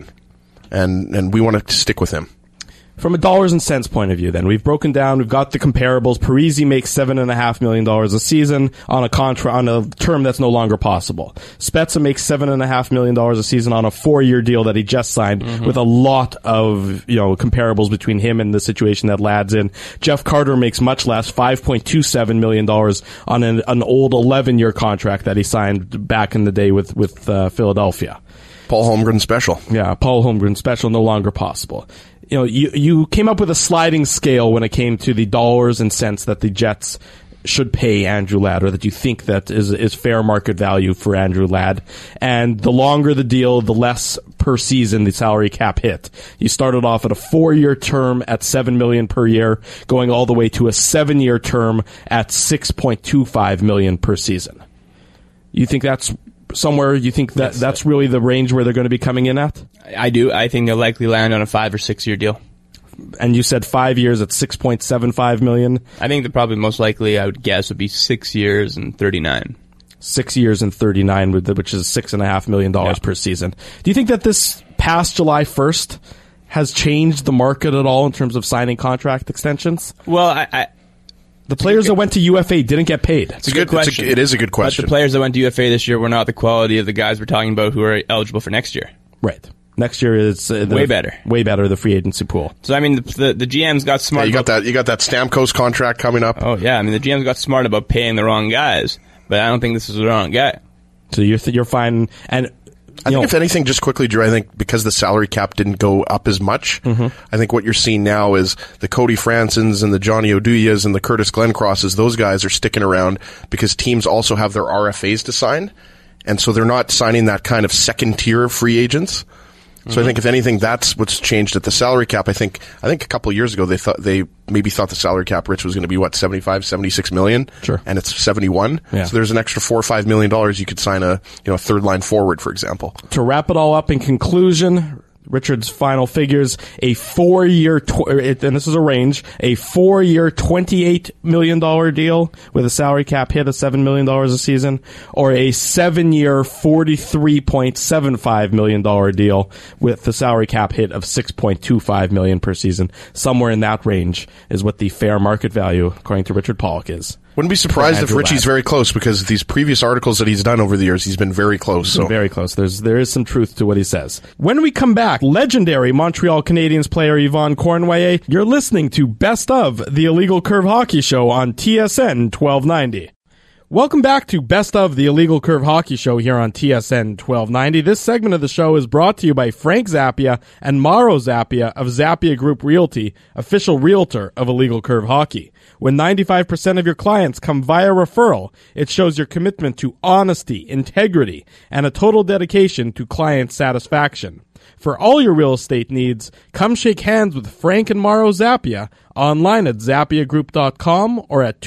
and we want to stick with him." From a dollars and cents point of view, then, we've broken down, we've got the comparables. Parise makes $7.5 million a season on a term that's no longer possible. Spezza makes $7.5 million a season on a 4-year deal that he just signed, with a lot of, comparables between him and the situation that Ladd's in. Jeff Carter makes much less, $5.27 million on an old 11-year contract that he signed back in the day with Philadelphia. Paul Holmgren special. Yeah, Paul Holmgren special, no longer possible. You came up with a sliding scale when it came to the dollars and cents that the Jets should pay Andrew Ladd, or that you think that is fair market value for Andrew Ladd. And the longer the deal, the less per season the salary cap hit. You started off at a 4-year term at $7 million per year, going all the way to a 7-year term at $6.25 million per season. You think that's somewhere, you think that's really the range where they're going to be coming in at? I do. I think they'll likely land on a 5 or 6 year deal. And you said 5 years at $6.75 million? I think the probably most likely, I would guess, would be 6 years and 39. 6 years and 39, which is $6.5 million per season. Do you think that this past July 1st has changed the market at all in terms of signing contract extensions? Well, the players that went to UFA didn't get paid. It's a good question. It is a good question. But the players that went to UFA this year were not the quality of the guys we're talking about who are eligible for next year. Right. Next year is way better. Way better, the free agency pool. So, I mean, the GMs got smart. Yeah, you got that Stamkos contract coming up. Oh, yeah. I mean, the GMs got smart about paying the wrong guys, but I don't think this is the wrong guy. So you're fine. And I think if anything, just quickly, Drew, I think because the salary cap didn't go up as much, I think what you're seeing now is the Cody Fransons and the Johnny Oduyas and the Curtis Glencrosses, those guys are sticking around because teams also have their RFAs to sign, and so they're not signing that kind of second-tier free agents. So I think if anything, that's what's changed at the salary cap. I think a couple of years ago they maybe thought the salary cap, Rich, was going to be 75, 76 million. Sure. And it's 71. Yeah. So there's an extra $4 or $5 million you could sign a third line forward, for example. To wrap it all up in conclusion, Richard's final figures, a 4-year, and this is a range, a 4-year $28 million deal with a salary cap hit of $7 million a season, or a 7-year $43.75 million deal with the salary cap hit of $6.25 million per season. Somewhere in that range is what the fair market value, according to Richard Pollock, is. Wouldn't be surprised if Richie's very close, because these previous articles that he's done over the years, he's been very close. So very close. There is some truth to what he says. When we come back, legendary Montreal Canadiens player Yvon Cournoyer. You're listening to Best of the Illegal Curve Hockey Show on TSN 1290. Welcome back to Best of the Illegal Curve Hockey Show here on TSN 1290. This segment of the show is brought to you by Frank Zappia and Mauro Zappia of Zappia Group Realty, official realtor of Illegal Curve Hockey. When 95% of your clients come via referral, it shows your commitment to honesty, integrity, and a total dedication to client satisfaction. For all your real estate needs, come shake hands with Frank and Mauro Zappia online at zappiagroup.com or at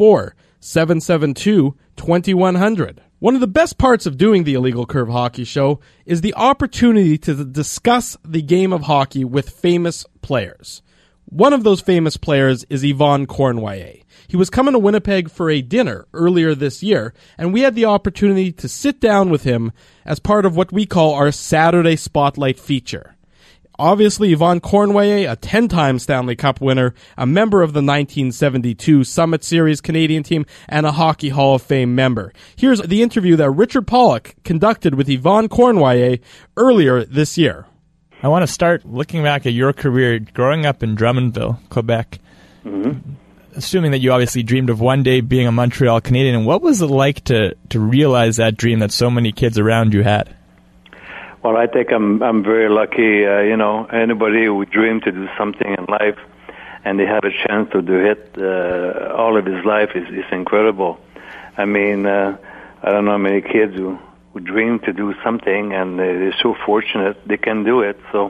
204-772-2100. One of the best parts of doing the Illegal Curve Hockey Show is the opportunity to discuss the game of hockey with famous players. One of those famous players is Yvon Cournoyer. He was coming to Winnipeg for a dinner earlier this year, and we had the opportunity to sit down with him as part of what we call our Saturday Spotlight feature. Obviously, Yvon Cournoyer, a 10-time Stanley Cup winner, a member of the 1972 Summit Series Canadian team, and a Hockey Hall of Fame member. Here's the interview that Richard Pollock conducted with Yvon Cournoyer earlier this year. I want to start looking back at your career growing up in Drummondville, Quebec. Mm-hmm. Assuming that you obviously dreamed of one day being a Montreal Canadian, and what was it like to realize that dream that so many kids around you had? Well, I think I'm very lucky. Anybody who dreamed to do something in life and they have a chance to do it all of his life is incredible. I mean, I don't know how many kids who dream to do something and they're so fortunate they can do it. So,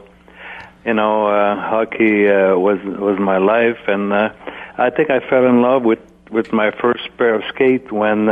hockey was my life, and I think I fell in love with my first pair of skates when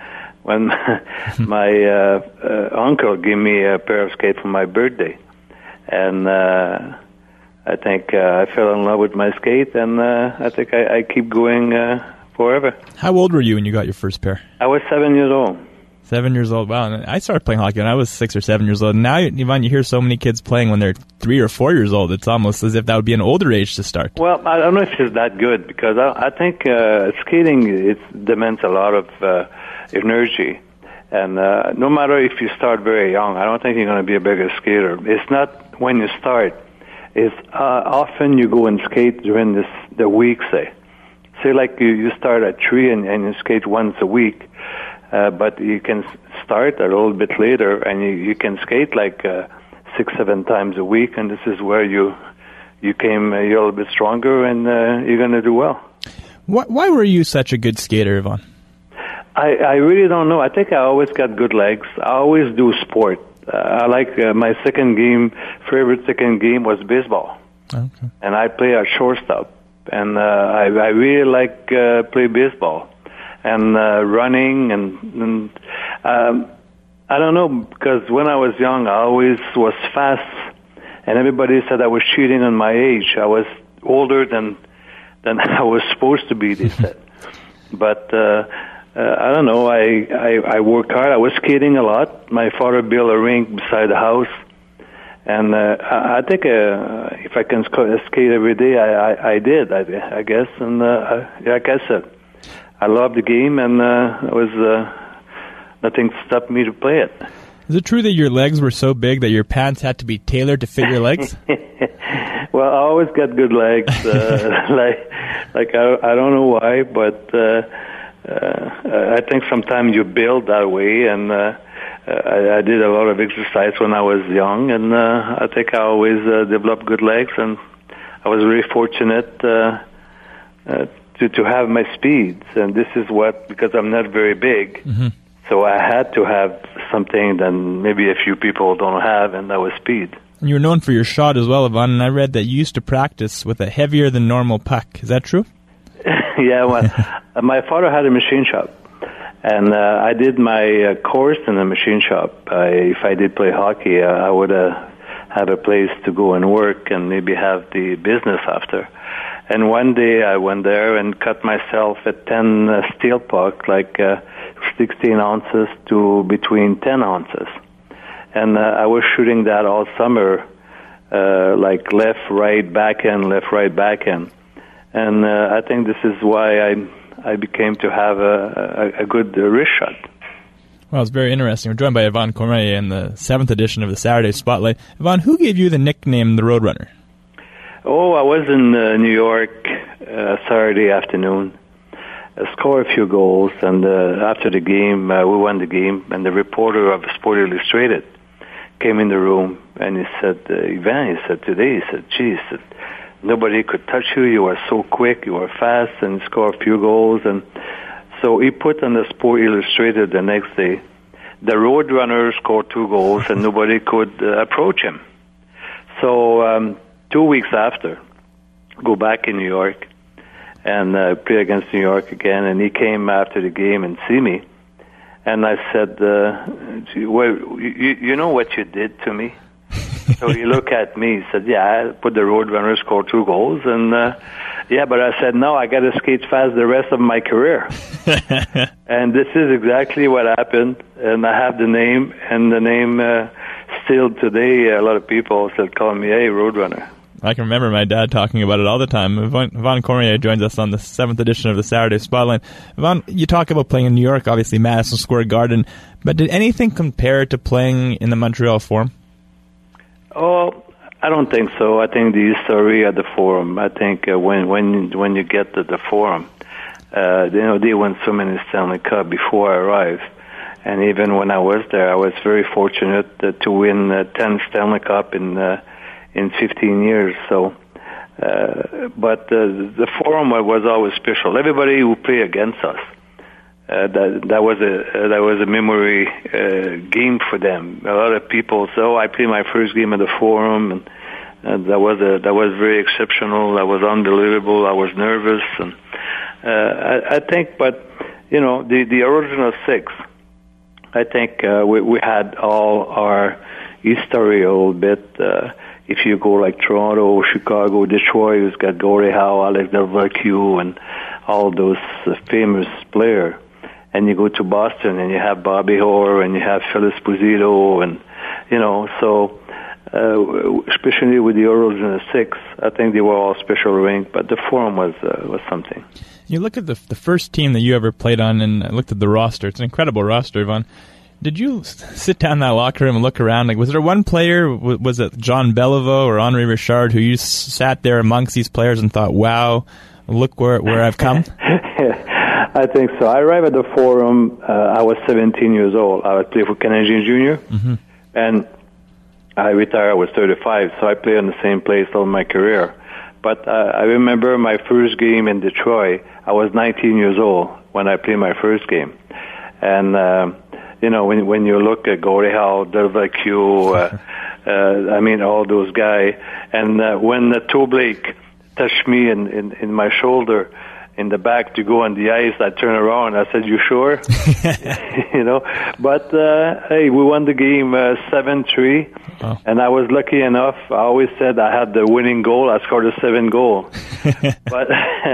my uncle gave me a pair of skates for my birthday, and I think I fell in love with my skate, and I think I keep going forever. How old were you when you got your first pair? I was 7 years old. 7 years old. Wow. And I started playing hockey when I was 6 or 7 years old. Now, Yvon, you hear so many kids playing when they're 3 or 4 years old. It's almost as if that would be an older age to start. Well, I don't know if it's that good, because I think skating, it demands a lot of energy. And no matter if you start very young, I don't think you're going to be a bigger skater. It's not when you start. It's often you go and skate during the week, say. Say like you start at 3 and you skate once a week. But you can start a little bit later, and you can skate like 6-7 times a week, and this is where you're a little bit stronger, and you're going to do well. Why were you such a good skater, Yvon? I really don't know. I think I always got good legs. I always do sport. I like my favorite second game was baseball. Okay. And I play a shortstop, and I really like play baseball. And running, and I don't know, because when I was young, I always was fast, and everybody said I was cheating on my age. I was older than I was supposed to be, they said. But I don't know. I worked hard. I was skating a lot. My father built a rink beside the house, and I think if I can skate every day, I did. I guess, and like I said, I love the game, and nothing stopped me to play it. Is it true that your legs were so big that your pants had to be tailored to fit your legs? Well, I always got good legs. I don't know why, but I think sometimes you build that way, and I did a lot of exercise when I was young, and I think I always developed good legs, and I was really fortunate to have my speeds, and this is because I'm not very big, so I had to have something that maybe a few people don't have, and that was speed. And you were known for your shot as well, Yvon, and I read that you used to practice with a heavier than normal puck. Is that true? Yeah, well, my father had a machine shop, and I did my course in the machine shop. If I did play hockey, I would have a place to go and work and maybe have the business after. And one day I went there and cut myself a 10 steel puck, like 16 ounces to between 10 ounces. And I was shooting that all summer, like left, right, backhand, left, right, backhand. And I think this is why I became to have a good wrist shot. Well, it's very interesting. We're joined by Yvon Cormier in the 7th edition of the Saturday Spotlight. Yvon, who gave you the nickname the Roadrunner? Oh, I was in New York Saturday afternoon. I scored a few goals, and after the game, we won the game, and the reporter of Sport Illustrated came in the room, and he said, Yvon, he said, today, he said, geez, nobody could touch you. You were so quick, you were fast, and scored a few goals. And so he put on the Sport Illustrated the next day, the Roadrunner scored 2 goals, and nobody could approach him. So 2 weeks after, go back in New York and play against New York again, and he came after the game and see me. And I said, well, you know what you did to me? So he looked at me, he said, yeah, I put the Roadrunner, scored 2 goals, and yeah, but I said, no, I got to skate fast the rest of my career. And this is exactly what happened, and I have the name, and the name still today, a lot of people still call me, hey, Roadrunner. I can remember my dad talking about it all the time. Yvon Cormier joins us on the 7th edition of the Saturday Spotlight. Yvon, you talk about playing in New York, obviously Madison Square Garden, but did anything compare to playing in the Montreal Forum? Oh, I don't think so. I think the history at the Forum. I think when you get to the Forum, they won so many Stanley Cup before I arrived, and even when I was there, I was very fortunate to win 10 Stanley Cup in 15 years. So, but the Forum was always special. Everybody who played against us, that was a memory game for them. A lot of people. So I played my first game at the Forum, and that was very exceptional. That was unbelievable. I was nervous, and I think, but the original 6. I think we had all our history a little bit. If you go like Toronto, Chicago, Detroit, who's got Gordie Howe, Alex Delvecchio, and all those famous players. And you go to Boston, and you have Bobby Orr, and you have Phil Esposito, and so especially with the original 6, I think they were all special ranked, but the Forum was something. You look at the first team that you ever played on, and I looked at the roster. It's an incredible roster, Yvon. Did you sit down in that locker room and look around? Like, was there one player, was it John Beliveau or Henri Richard, who you sat there amongst these players and thought, wow, look where I've come? I think so. I arrived at the Forum, I was 17 years old. I was playing for Canadien Junior, and I retired, I was 35, so I played in the same place all my career. But I remember my first game in Detroit, I was 19 years old when I played my first game. And when you look at Gordie Howe, Delvecchio, all those guys, and when Toe Blake touched me in my shoulder in the back to go on the ice, I turned around and I said, you sure? But hey, we won the game 7-3, and I was lucky enough. I always said I had the winning goal. I scored a 7 goal. but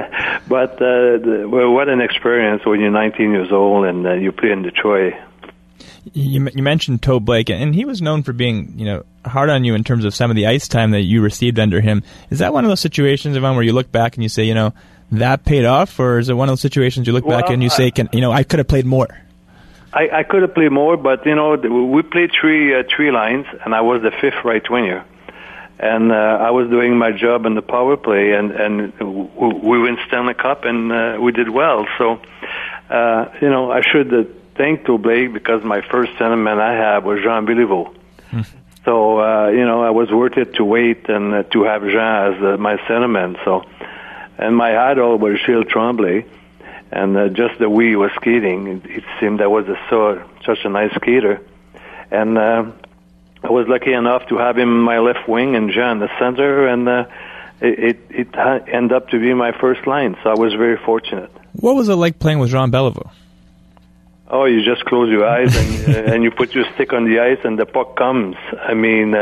what an experience when you're 19 years old and you play in Detroit. You mentioned Toe Blake, and he was known for being, hard on you in terms of some of the ice time that you received under him. Is that one of those situations, Yvon, where you look back and you say, that paid off, or is it one of those situations you look back and you say, I could have played more? I could have played more, but we played three lines, and I was the 5th right winger, and I was doing my job in the power play, and we win Stanley Cup, and we did well. So, I should thank Toe Blake because my first centerman I had was Jean Beliveau. So, I was worth it to wait and to have Jean as my centerman. So, and my idol was Gilles Tremblay, and just the way he was skating, it seemed that was such a nice skater. And I was lucky enough to have him in my left wing and Jean in the center, and it ended up to be my first line, so I was very fortunate. What was it like playing with Jean Beliveau? Oh, you just close your eyes and you put your stick on the ice and the puck comes. I mean,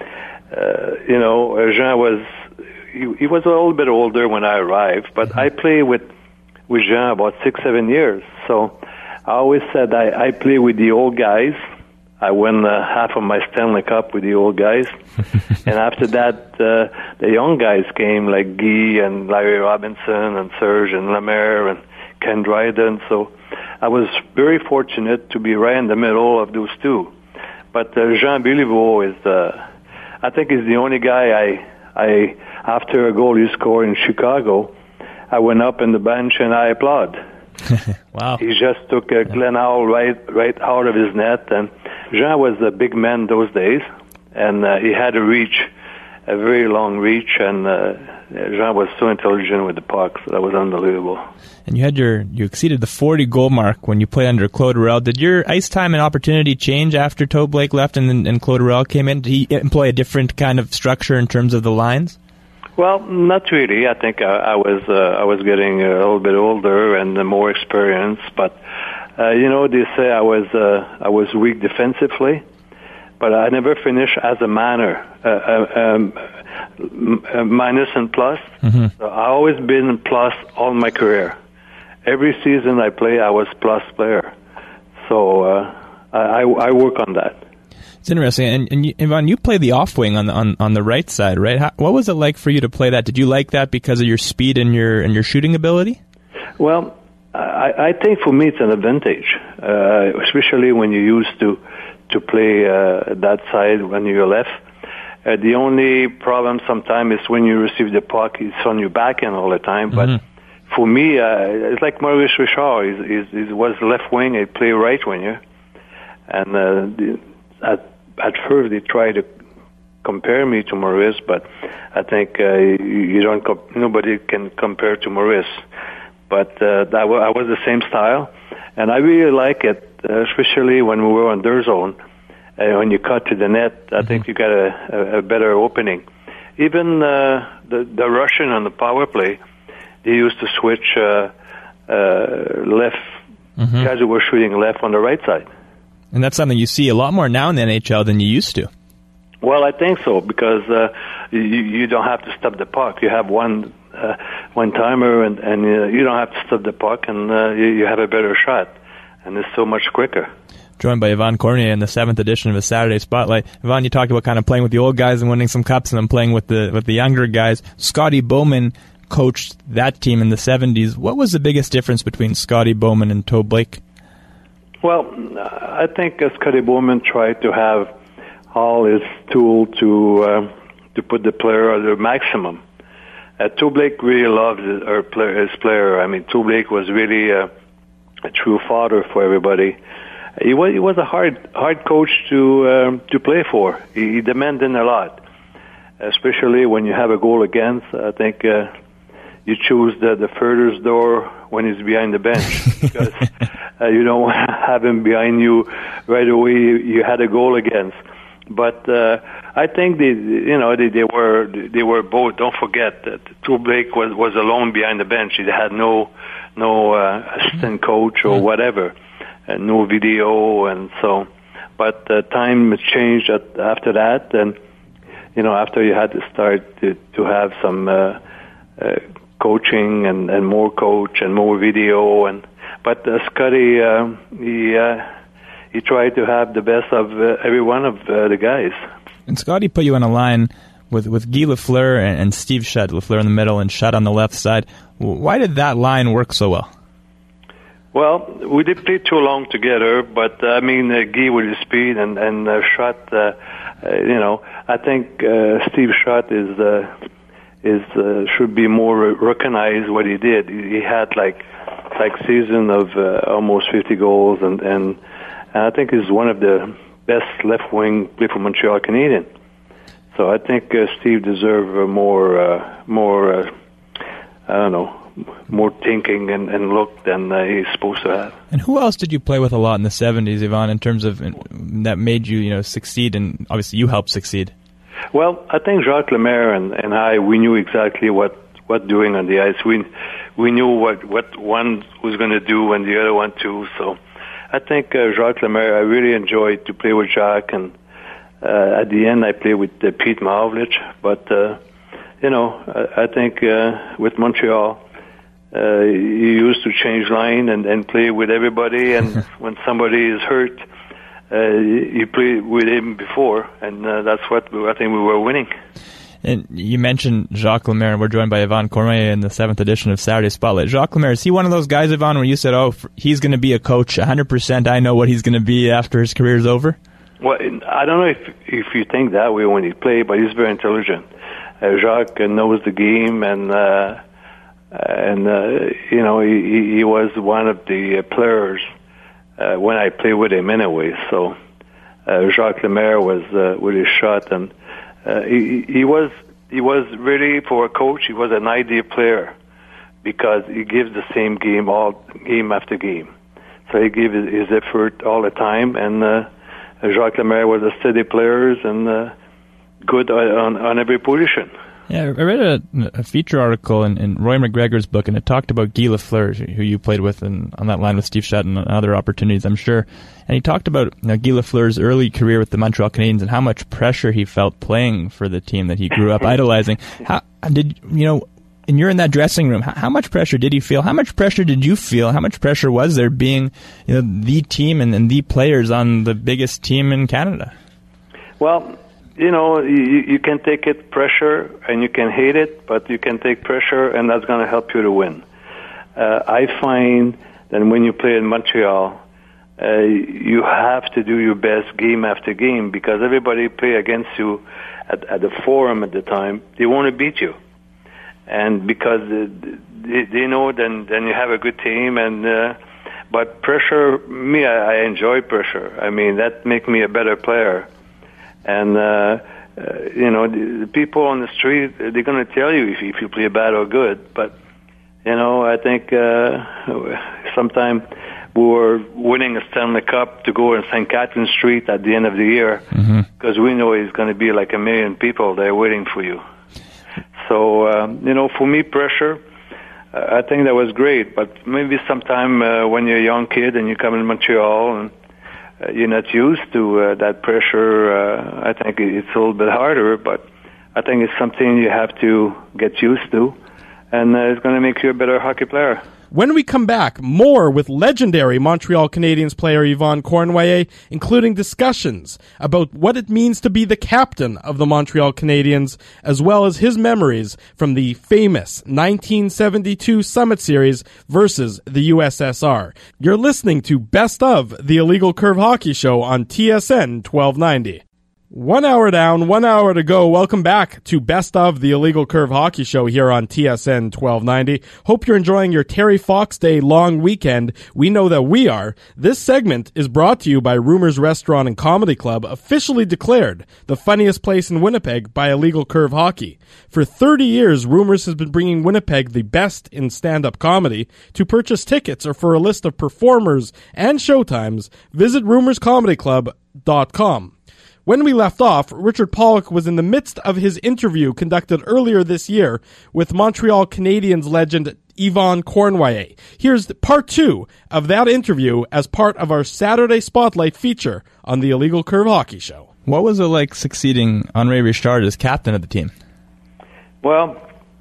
Jean was... He was a little bit older when I arrived, but I played with Jean about 6-7 years. So I always said I play with the old guys. I won half of my Stanley Cup with the old guys. And after that, the young guys came, like Guy and Larry Robinson and Serge and Lemaire and Ken Dryden. So I was very fortunate to be right in the middle of those two. But Jean Béliveau is, I think, is the only guy I after a goal he scored in Chicago, I went up in the bench and I applaud. Wow. He just took Glenn Howell right out of his net, and Jean was a big man those days, and he had a very long reach, and Jean was so intelligent with the puck, so that was unbelievable. And you exceeded the 40 goal mark when you played under Claude Ruel. Did your ice time and opportunity change after Toe Blake left and Claude Ruel came in? Did he employ a different kind of structure in terms of the lines? Well, not really. I think I was getting a little bit older and more experienced, but they say I was weak defensively, but I never finished as a minor, minus and plus. Mm-hmm. So I always been plus all my career. Every season I play, I was plus player. So I work on that. It's interesting. And Yvon, you play the off wing on the right side, right? What was it like for you to play that? Did you like that because of your speed and your shooting ability? Well, I think for me it's an advantage, especially when you used to play that side when you're left. The only problem sometimes is when you receive the puck, it's on your back end all the time. Mm-hmm. But for me, it's like Maurice Richard. He was left wing, he played right winger. And at first they tried to compare me to Maurice, but I think nobody can compare to Maurice. But I was the same style, and I really like it, especially when we were on their zone. When you cut to the net, I think you got a better opening. Even the Russian on the power play, they used to switch left, guys who were shooting left on the right side. And that's something you see a lot more now in the NHL than you used to. Well, I think so, because you don't have to stop the puck. You have one timer, and you don't have to stop the puck, and you have a better shot, and it's so much quicker. Joined by Yvon Cormier in the 7th edition of the Saturday Spotlight. Yvon, you talked about kind of playing with the old guys and winning some cups, and then playing with the younger guys. Scotty Bowman coached that team in the 70s. What was the biggest difference between Scotty Bowman and Toe Blake? Well, I think Scotty Bowman tried to have all his tool to put the player at the maximum. Toe Blake really loved his player. I mean, Toe Blake was really a true father for everybody. He was a hard coach to play for. He demanded a lot, especially when you have a goal against. I think you choose the furthest door when he's behind the bench, because you don't want to have him behind you right away. You had a goal against. But I think they were both. Don't forget that Toe Blake was alone behind the bench. He had no assistant coach or whatever, and no video, and so. But time changed after that, and after you had to start to have some coaching and more coach and more video, but Scotty he tried to have the best of every one of the guys. And Scotty put you on a line with Guy Lafleur and Steve Shutt, Lafleur in the middle and Shutt on the left side. Why did that line work so well? Well, we did play too long together, but I mean, Guy with his speed and Shutt, I think Steve Shutt should be more recognized what he did. He had like season of almost 50 goals, and I think he's one of the best left wing play for Montreal Canadiens. So I think Steve deserves more thinking and look than he's supposed to have. And who else did you play with a lot in the 70s, Yvon, in terms of that made you succeed, and obviously you helped succeed? Well, I think Jacques Lemaire and I, we knew exactly what doing on the ice. We knew what one was going to do and the other one too. So I think Jacques Lemaire, I really enjoyed to play with Jacques, and at the end I played with Pete Mahovlich. But I think with Montreal, you used to change line and play with everybody, and when somebody is hurt, you play with him before, and that's what I think we were winning. And you mentioned Jacques Lemaire, and we're joined by Yvon Cormier in the 7th edition of Saturday Spotlight. Jacques Lemaire, is he one of those guys, Yvon, where you said, he's going to be a coach 100%, I know what he's going to be after his career is over? Well, I don't know if you think that way when he played, but he's very intelligent. Jacques knows the game, and he was one of the players when I played with him anyway. So Jacques Lemaire was with his shot, and he was really, for a coach, he was an ideal player because he gives the same game after game. So he gave his effort all the time, and Jacques Lemaire was a steady player and good on every position. Yeah, I read a feature article in Roy McGregor's book, and it talked about Guy Lafleur, who you played with on that line with Steve Shatton and other opportunities, I'm sure. And he talked about Guy Lafleur's early career with the Montreal Canadiens and how much pressure he felt playing for the team that he grew up idolizing. How did and you're in that dressing room, how much pressure did he feel? How much pressure did you feel? How much pressure was there being the team and the players on the biggest team in Canada? Well, you can take it pressure and you can hate it, but you can take pressure and that's going to help you to win. I find that when you play in Montreal, you have to do your best game after game because everybody play against you at the Forum at the time. They want to beat you. And because they know then you have a good team. But pressure, I enjoy pressure. I mean, that makes me a better player. And, the people on the street, they're going to tell you if you play bad or good. But, I think sometime we were winning a Stanley Cup to go on St. Catherine Street at the end of the year because we know it's going to be like 1 million people there waiting for you. So, for me, pressure, I think that was great. But maybe sometime when you're a young kid and you come in Montreal and you're not used to that pressure, I think it's a little bit harder. But I think it's something you have to get used to. And it's going to make you a better hockey player. When we come back, more with legendary Montreal Canadiens player Yvon Cormier, including discussions about what it means to be the captain of the Montreal Canadiens, as well as his memories from the famous 1972 Summit Series versus the USSR. You're listening to Best of the Illegal Curve Hockey Show on TSN 1290. 1 hour down, 1 hour to go. Welcome back to Best of the Illegal Curve Hockey Show here on TSN 1290. Hope you're enjoying your Terry Fox Day long weekend. We know that we are. This segment is brought to you by Rumors Restaurant and Comedy Club, officially declared the funniest place in Winnipeg by Illegal Curve Hockey. For 30 years, Rumors has been bringing Winnipeg the best in stand-up comedy. To purchase tickets or for a list of performers and showtimes, visit rumorscomedyclub.com. When we left off, Richard Pollock was in the midst of his interview conducted earlier this year with Montreal Canadiens legend Yvon Cormier. Here's part 2 of that interview as part of our Saturday Spotlight feature on the Illegal Curve Hockey Show. What was it like succeeding Henri Richard as captain of the team? Well,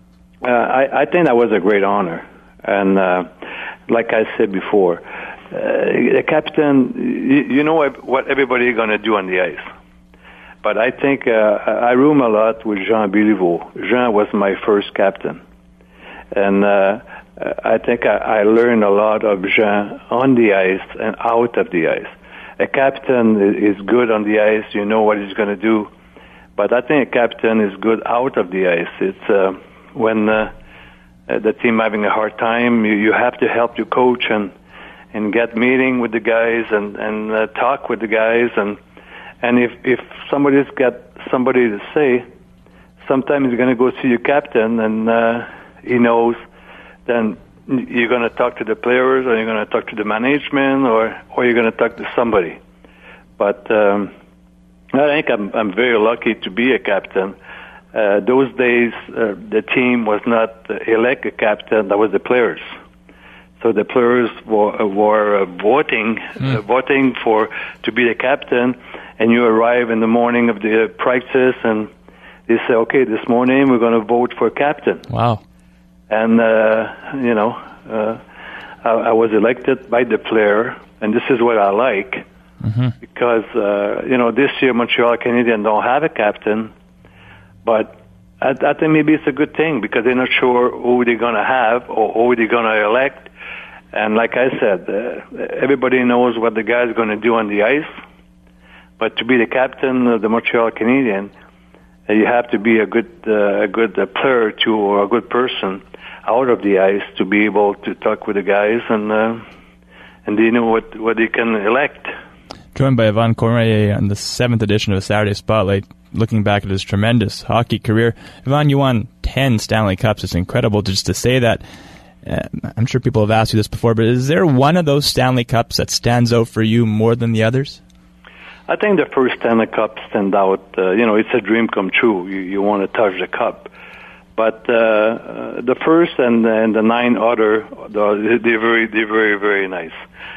I think that was a great honor. And like I said before, the captain, you know what everybody is going to do on the ice. But I think I room a lot with Jean Béliveau. Jean was my first captain. And I think I learned a lot of Jean on the ice and out of the ice. A captain is good on the ice, you know what he's going to do. But I think a captain is good out of the ice. It's when the team having a hard time, you have to help your coach and get meeting with the guys and talk with the guys and if somebody's got somebody to say, sometimes you're going to go see your captain and he knows, then you're going to talk to the players or you're going to talk to the management or you're going to talk to somebody. But I think I'm very lucky to be a captain. Those days, the team was not elect a captain, that was the players. So the players were voting to be the captain, and you arrive in the morning of the practice, and they say, okay, this morning we're going to vote for captain. Wow. And, I was elected by the player, and this is what I like, because, this year Montreal Canadiens don't have a captain, but I think maybe it's a good thing because they're not sure who they're going to have or who they're going to elect. And like I said, everybody knows what the guy's going to do on the ice. But to be the captain of the Montreal Canadiens, you have to be a good player too, or a good person out of the ice to be able to talk with the guys and they know what they can elect. Joined by Yvan Cournoyer on the 7th edition of Saturday Spotlight, looking back at his tremendous hockey career. Yvan, you won 10 Stanley Cups. It's incredible just to say that. I'm sure people have asked you this before, but is there one of those Stanley Cups that stands out for you more than the others? I think the first Stanley Cup stands out. It's a dream come true. You want to touch the cup. But the first and the 9 other, they're very, very nice.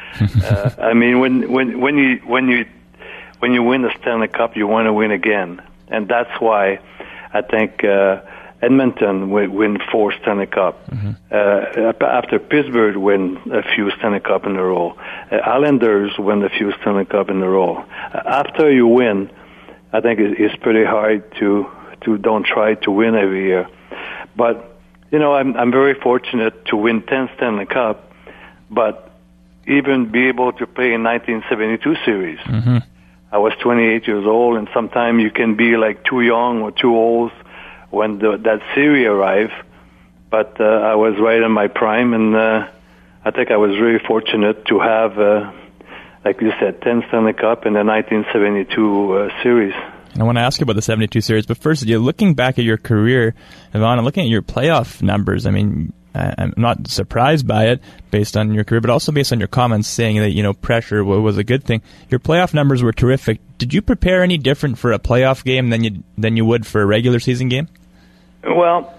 I mean, when you win the Stanley Cup, you want to win again, and that's why I think Edmonton win 4 Stanley Cup. After Pittsburgh win a few Stanley Cup in a row, Islanders win a few Stanley Cup in a row. After you win, I think it's pretty hard to don't try to win every year. But I'm very fortunate to win 10 Stanley Cup, but even be able to play in 1972 series. I was 28 years old, and sometimes you can be like too young or too old when that series arrived. But I was right in my prime, and I think I was really fortunate to have, like you said, 10 Stanley Cup in the 1972 series. And I want to ask you about the 72 series, but first, you're looking back at your career, Yvan, and looking at your playoff numbers. I mean, I'm not surprised by it based on your career, but also based on your comments saying that, pressure was a good thing. Your playoff numbers were terrific. Did you prepare any different for a playoff game than you would for a regular season game? Well,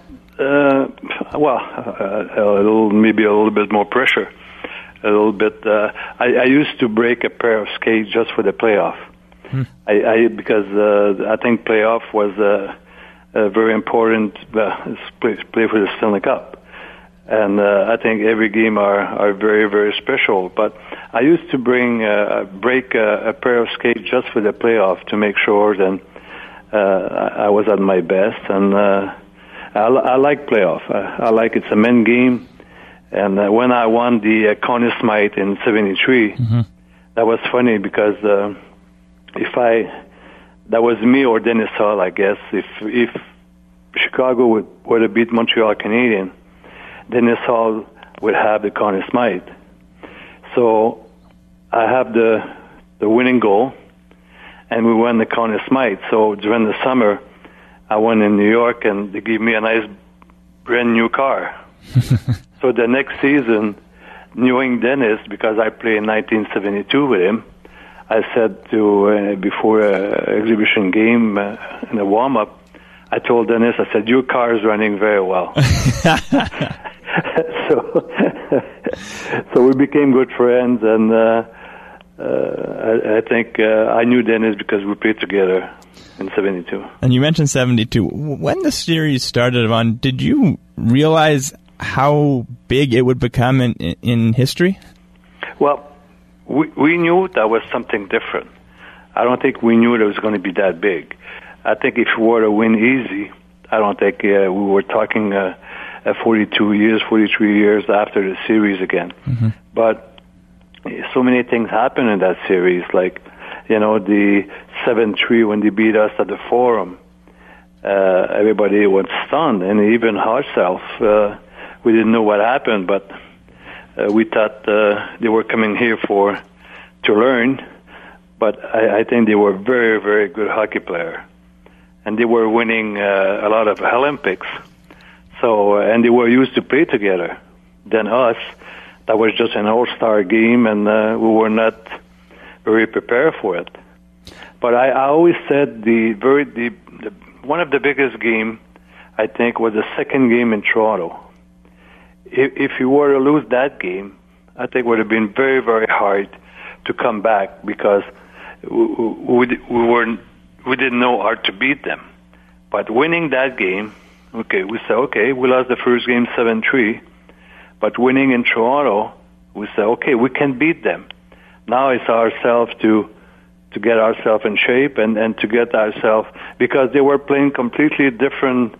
maybe a little bit more pressure. A little bit. I used to break a pair of skates just for the playoff. Because I think playoff was a very important play for the Stanley Cup. And I think every game are very, very special. But I used to break a pair of skates just for the playoff to make sure that I was at my best. And I like playoff. I like it's a men game. And when I won the Conn Smythe in '73, that was funny because that was me or Dennis Hall, I guess. If Chicago would have beat Montreal Canadiens, Dennis Hall would have the Conn Smythe. So I have the winning goal, and we won the Conn Smythe. So during the summer, I went in New York, and they gave me a nice brand new car. So the next season, knowing Dennis, because I played in 1972 with him, I said to before an exhibition game in a warm-up, I told Dennis, I said, your car is running very well. So we became good friends, and I think I knew Dennis because we played together in '72. And you mentioned '72. When the series started, Yvan, did you realize how big it would become in history? Well, we knew that was something different. I don't think we knew it was going to be that big. I think if we were to win easy, I don't think we were talking 43 years after the series again. But so many things happened in that series, like, the 7-3 when they beat us at the Forum. Everybody was stunned, and even ourselves. We didn't know what happened, but we thought they were coming here to learn. But I think they were very, very good hockey player, and they were winning a lot of Olympics. So, and they were used to play together. Then us, that was just an all-star game, and we were not very prepared for it. But I always said one of the biggest game, I think, was the second game in Toronto. If you were to lose that game, I think it would have been very, very hard to come back because we didn't know how to beat them. But winning that game, we said, we lost the first game 7-3, but winning in Toronto, we said, we can beat them. Now it's ourselves to get ourselves in shape and to get ourselves, because they were playing completely different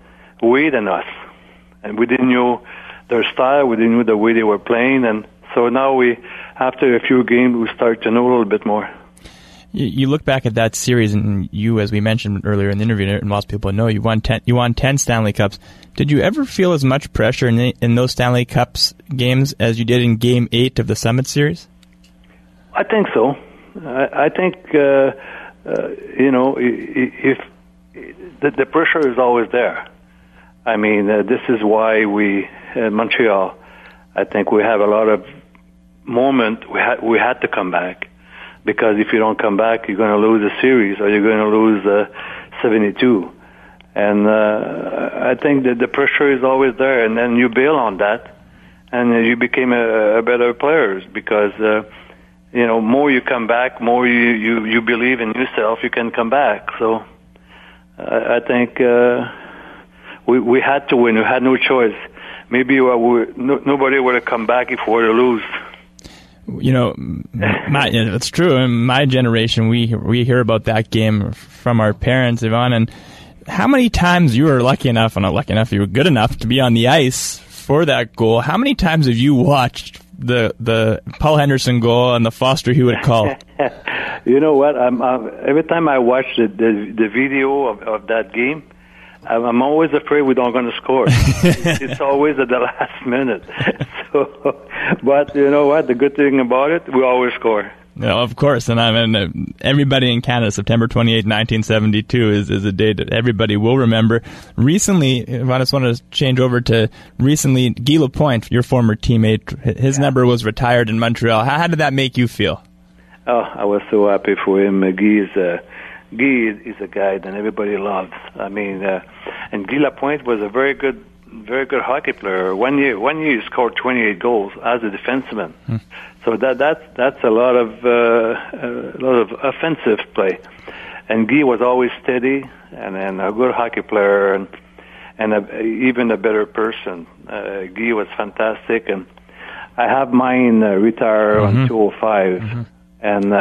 way than us. And we didn't know their style, we didn't know the way they were playing, and so now after a few games, we start to know a little bit more. You look back at that series, and you, as we mentioned earlier in the interview, and most people know, you won 10 Stanley Cups. Did you ever feel as much pressure in those Stanley Cups games as you did in Game 8 of the Summit Series? I think so. I think, if the pressure is always there. I mean, this is why we, in Montreal, I think we have a lot of moment. We had to come back, because if you don't come back, you're going to lose the series, or you're going to lose 72. And I think that the pressure is always there, and then you bail on that, and you became a better player, because more you come back, more you believe in yourself, you can come back. So I think we had to win. We had no choice. Maybe nobody would have come back if we were to lose. It's true. In my generation, we hear about that game from our parents, Yvonne. And how many times you were lucky enough, and not lucky enough, you were good enough to be on the ice for that goal? How many times have you watched the Paul Henderson goal and the Foster Hewitt call? You know what? Every time I watch the video of that game, I'm always afraid we're not going to score. It's always at the last minute. But you know what? The good thing about it, we always score. No, of course, and everybody in Canada, September 28, 1972 is a date that everybody will remember. Recently, I just want to change over to recently, Guy Lapointe, your former teammate, his number was retired in Montreal. How did that make you feel? Oh, I was so happy for him. Guy is a guy that everybody loves. I mean, and Guy Lapointe was a very good hockey player. One year he scored 28 goals as a defenseman. So that's a lot of offensive play. And Guy was always steady and a good hockey player and even a better person. Guy was fantastic, and I have mine retire on 205, and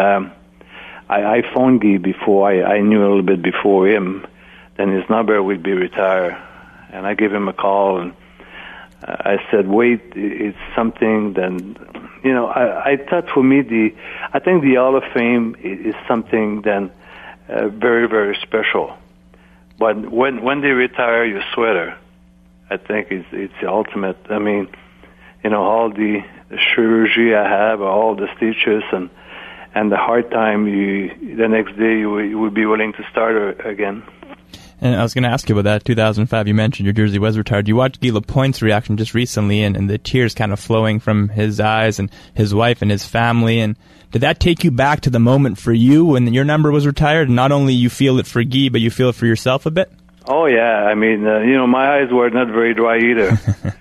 I phoned Guy before. I knew a little bit before him. Then his number would be retired, and I gave him a call, and I said, "Wait, it's something." Then, I thought for me, I think the Hall of Fame is something then very, very special. But when they retire your sweater, I think it's the ultimate. I mean, all the chirurgy I have, all the stitches, and the hard time, the next day you would be willing to start again. And I was going to ask you about that. 2005, you mentioned your jersey was retired. You watched Guy Lapointe's reaction just recently, and the tears kind of flowing from his eyes, and his wife and his family. And did that take you back to the moment for you when your number was retired? And not only you feel it for Guy, but you feel it for yourself a bit? Oh, yeah. I mean, my eyes were not very dry either,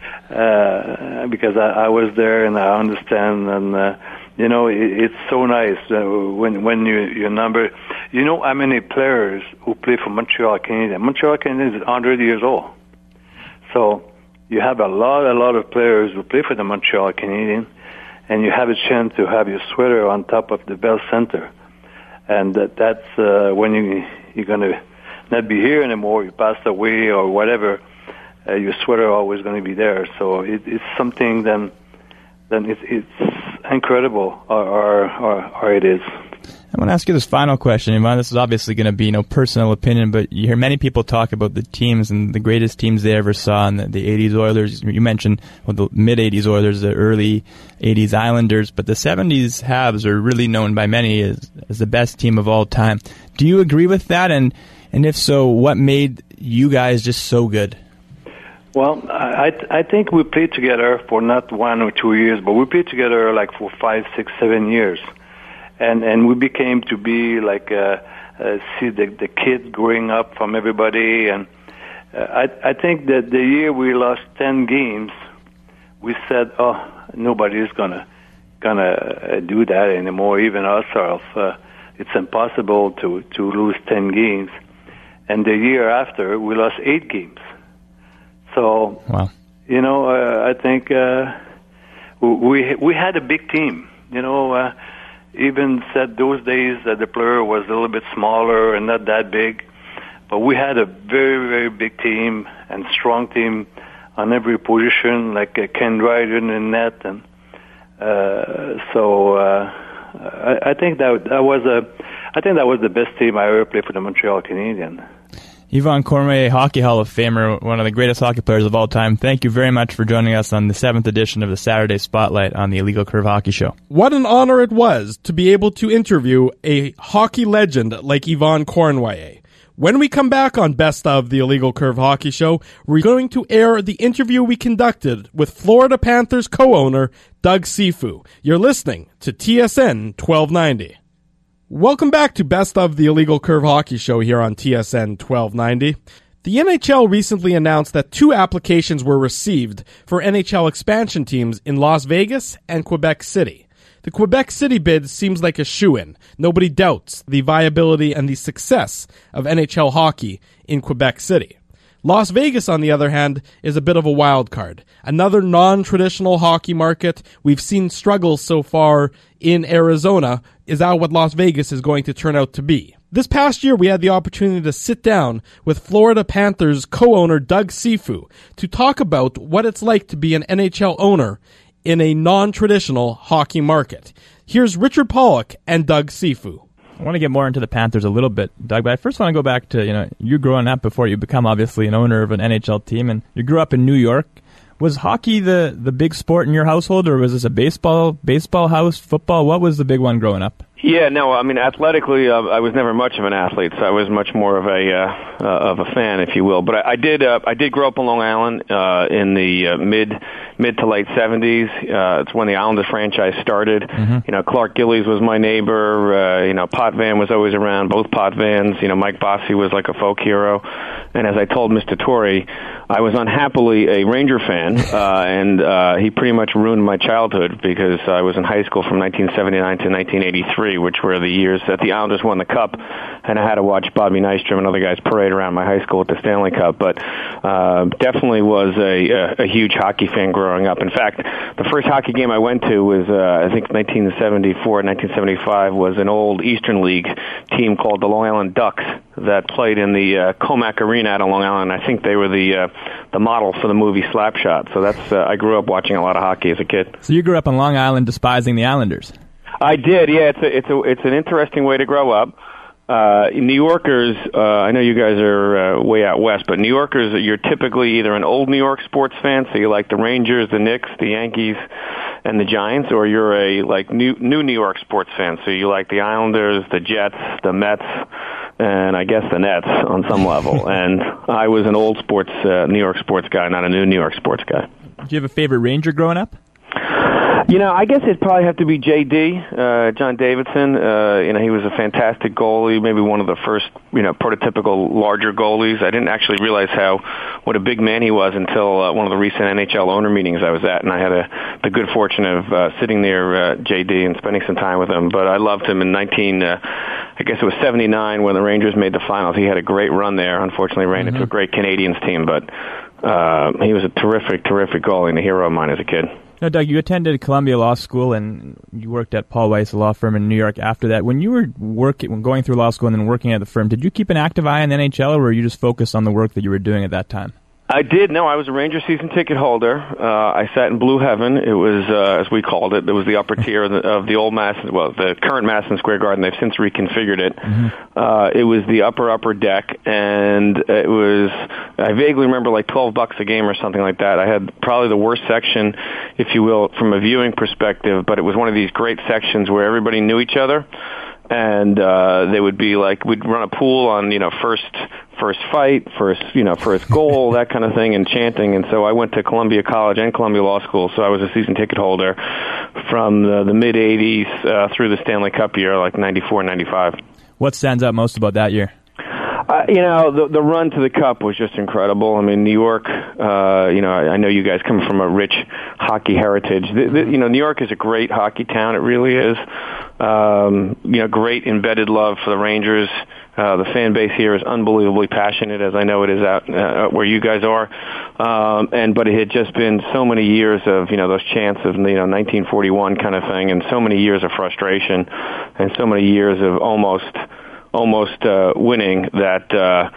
because I was there and I understand, and it's so nice when your number. You know how many players who play for Montreal Canadiens? Montreal Canadiens is 100 years old. So you have a lot of players who play for the Montreal Canadiens, and you have a chance to have your sweater on top of the Bell Center. And that's when you're going to not be here anymore, you passed away or whatever, your sweater always going to be there. So it's something then it's incredible, or it is. I want to ask you this final question, Yvonne. This is obviously going to be no personal opinion, but you hear many people talk about the teams and the greatest teams they ever saw, and the 80s Oilers. You mentioned the mid-80s Oilers, the early 80s Islanders, but the 70s Habs are really known by many as the best team of all time. Do you agree with that? And if so, what made you guys just so good? Well, I think we played together for not 1 or 2 years, but we played together like for 5, 6, 7 years. And we became to be like see the kid growing up from everybody, and I think that the year we lost 10 games, we said, "Oh, nobody's gonna do that anymore, even ourselves. It's impossible to lose 10 games." And the year after, we lost 8 games. So, wow. I think we had a big team. Even said those days that the player was a little bit smaller and not that big, But we had a very, very big team and strong team on every position, like Ken Dryden in net, and I think that was the best team I ever played for the Montreal Canadiens. Yvon Cormier, Hockey Hall of Famer, one of the greatest hockey players of all time. Thank you very much for joining us on the 7th edition of the Saturday Spotlight on the Illegal Curve Hockey Show. What an honor it was to be able to interview a hockey legend like Yvon Cormier. When we come back on Best of the Illegal Curve Hockey Show, we're going to air the interview we conducted with Florida Panthers co-owner Doug Cifu. You're listening to TSN 1290. Welcome back to Best of the Illegal Curve Hockey Show here on TSN 1290. The NHL recently announced that 2 applications were received for NHL expansion teams in Las Vegas and Quebec City. The Quebec City bid seems like a shoo-in. Nobody doubts the viability and the success of NHL hockey in Quebec City. Las Vegas, on the other hand, is a bit of a wild card. Another non-traditional hockey market. We've seen struggles so far in Arizona. Is that what Las Vegas is going to turn out to be? This past year, we had the opportunity to sit down with Florida Panthers co-owner Doug Cifu to talk about what it's like to be an NHL owner in a non-traditional hockey market. Here's Richard Pollock and Doug Cifu. I want to get more into the Panthers a little bit, Doug, but I first want to go back to, you growing up before you become obviously an owner of an NHL team, and you grew up in New York. Was hockey the big sport in your household, or was this a baseball house, football? What was the big one growing up? Yeah, no, I mean, athletically, I was never much of an athlete, so I was much more of a fan, if you will. But I did grow up on Long Island in the mid to late 70s. It's when the Islanders franchise started. Mm-hmm. Clark Gillies was my neighbor. Potvin was always around, both Potvins. Mike Bossy was like a folk hero. And as I told Mr. Torrey, I was unhappily a Ranger fan, and he pretty much ruined my childhood because I was in high school from 1979 to 1983, which were the years that the Islanders won the Cup, and I had to watch Bobby Nystrom and other guys parade around my high school with the Stanley Cup. But definitely was a huge hockey fan growing up. In fact, the first hockey game I went to was, I think 1974, 1975, was an old Eastern League team called the Long Island Ducks that played in the Comac Arena out on Long Island. I think they were the model for the movie Slapshot. So that's I grew up watching a lot of hockey as a kid. So you grew up on Long Island despising the Islanders. I did, yeah. It's an interesting way to grow up. New Yorkers, I know you guys are way out west, but New Yorkers, you're typically either an old New York sports fan, so you like the Rangers, the Knicks, the Yankees, and the Giants, or you're a new New York sports fan, so you like the Islanders, the Jets, the Mets, and I guess the Nets on some level. And I was an old New York sports guy, not a new New York sports guy. Do you have a favorite Ranger growing up? I guess it'd probably have to be J.D., John Davidson. He was a fantastic goalie, maybe one of the first, prototypical larger goalies. I didn't actually realize what a big man he was until one of the recent NHL owner meetings I was at, and I had the good fortune of sitting near J.D. and spending some time with him. But I loved him in 79 when the Rangers made the finals. He had a great run there. Unfortunately, ran into a great Canadiens team, but he was a terrific, terrific goalie and a hero of mine as a kid. Now, Doug, you attended Columbia Law School and you worked at Paul Weiss, a law firm in New York after that. When you were going through law school and then working at the firm, did you keep an active eye on the NHL, or were you just focused on the work that you were doing at that time? I did. No, I was a Ranger season ticket holder. I sat in Blue Heaven. It was, as we called it, was the upper tier of the old the current Madison Square Garden. They've since reconfigured it. Mm-hmm. It was the upper deck, and it was, I vaguely remember like $12 a game or something like that. I had probably the worst section, if you will, from a viewing perspective, but it was one of these great sections where everybody knew each other. And they would be like, we'd run a pool on, first fight, first goal, that kind of thing, and chanting. And so I went to Columbia College and Columbia Law School, so I was a season ticket holder from the mid-'80s through the Stanley Cup year, like 94, 95. What stands out most about that year? The run to the Cup was just incredible. I mean, New York, I know you guys come from a rich hockey heritage. New York is a great hockey town. It really is. Great embedded love for the Rangers. The fan base here is unbelievably passionate, as I know it is out where you guys are. But it had just been so many years of, those chants of, 1941 kind of thing, and so many years of frustration, and so many years of almost winning that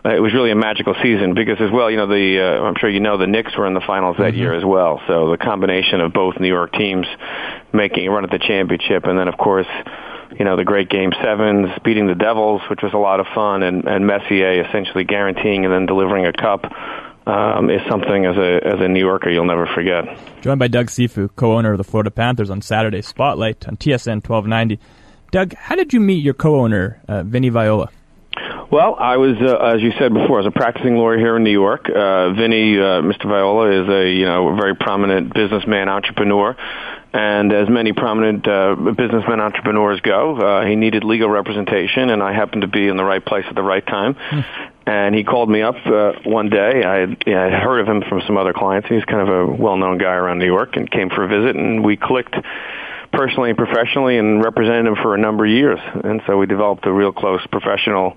it was really a magical season because as well, I'm sure the Knicks were in the finals that year as well. So the combination of both New York teams making a run at the championship, and then of course, the great Game 7s, beating the Devils, which was a lot of fun, and Messier essentially guaranteeing and then delivering a cup is something as a New Yorker you'll never forget. Joined by Doug Sifu, co-owner of the Florida Panthers, on Saturday Spotlight on TSN 1290. Doug, how did you meet your co-owner, Vinny Viola? Well, I was, as you said before, I was a practicing lawyer here in New York. Vinny, Mr. Viola, is a very prominent businessman, entrepreneur. And as many prominent businessmen, entrepreneurs go, he needed legal representation, and I happened to be in the right place at the right time. And he called me up one day. I had heard of him from some other clients. He's kind of a well-known guy around New York, and came for a visit, and we clicked personally and professionally and represented him for a number of years. And so we developed a real close professional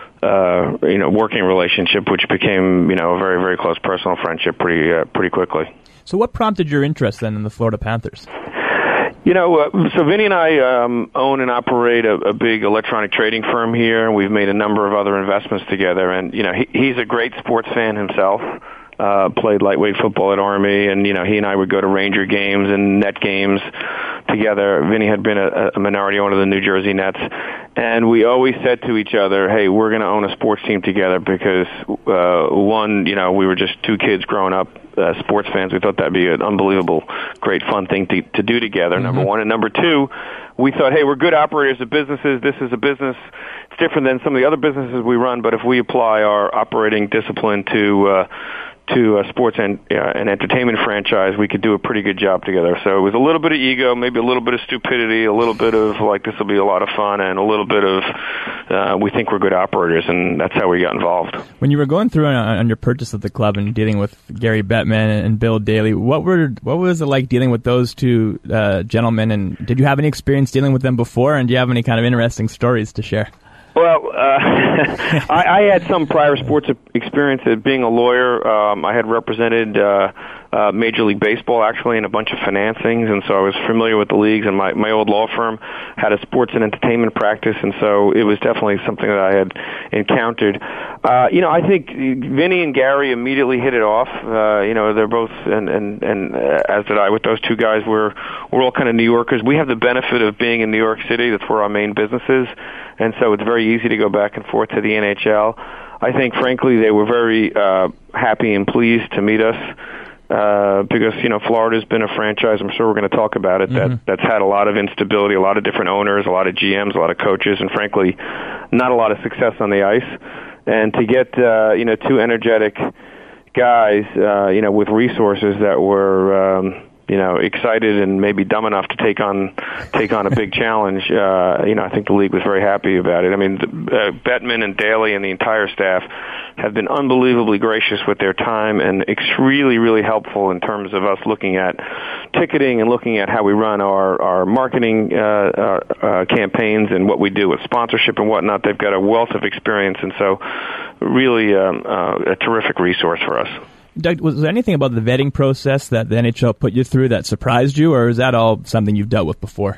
working relationship, which became, a very, very close personal friendship pretty quickly. So what prompted your interest then in the Florida Panthers? So Vinny and I own and operate a big electronic trading firm here. We've made a number of other investments together, and he's a great sports fan himself. Played lightweight football at Army, and he and I would go to Ranger games and Net games together. Vinny had been a minority owner of the New Jersey Nets, and we always said to each other, "Hey, we're going to own a sports team together," because we were just two kids growing up, sports fans. We thought that'd be an unbelievable, great, fun thing to do together. Mm-hmm. Number one, and number two, we thought, hey, we're good operators of businesses. This is a business. It's different than some of the other businesses we run, but if we apply our operating discipline to a sports and entertainment franchise, we could do a pretty good job together. So it was a little bit of ego, maybe a little bit of stupidity, a little bit of this will be a lot of fun, and a little bit of we think we're good operators, and that's how we got involved. When you were going through on your purchase of the club and dealing with Gary Bettman and Bill Daly, what was it like dealing with those two gentlemen, and did you have any experience dealing with them before, and do you have any kind of interesting stories to share? Well, I had some prior sports experience at being a lawyer. I had represented Major League Baseball, actually, in a bunch of financings, and so I was familiar with the leagues, and my old law firm had a sports and entertainment practice, and so it was definitely something that I had encountered. I think Vinny and Gary immediately hit it off. They're both, and as did I with those two guys, we're all kind of New Yorkers. We have the benefit of being in New York City. That's where our main business is. And so it's very easy to go back and forth to the NHL. I think, frankly, they were very happy and pleased to meet us because, Florida's been a franchise, I'm sure we're going to talk about it, that's had a lot of instability, a lot of different owners, a lot of GMs, a lot of coaches, and, frankly, not a lot of success on the ice. And to get, two energetic guys, with resources that were excited and maybe dumb enough to take on a big challenge. I think the league was very happy about it. I mean, Bettman and Daly and the entire staff have been unbelievably gracious with their time, and it's really, really helpful in terms of us looking at ticketing and looking at how we run our marketing campaigns and what we do with sponsorship and whatnot. They've got a wealth of experience, and so really a terrific resource for us. Doug, was there anything about the vetting process that the NHL put you through that surprised you, or is that all something you've dealt with before?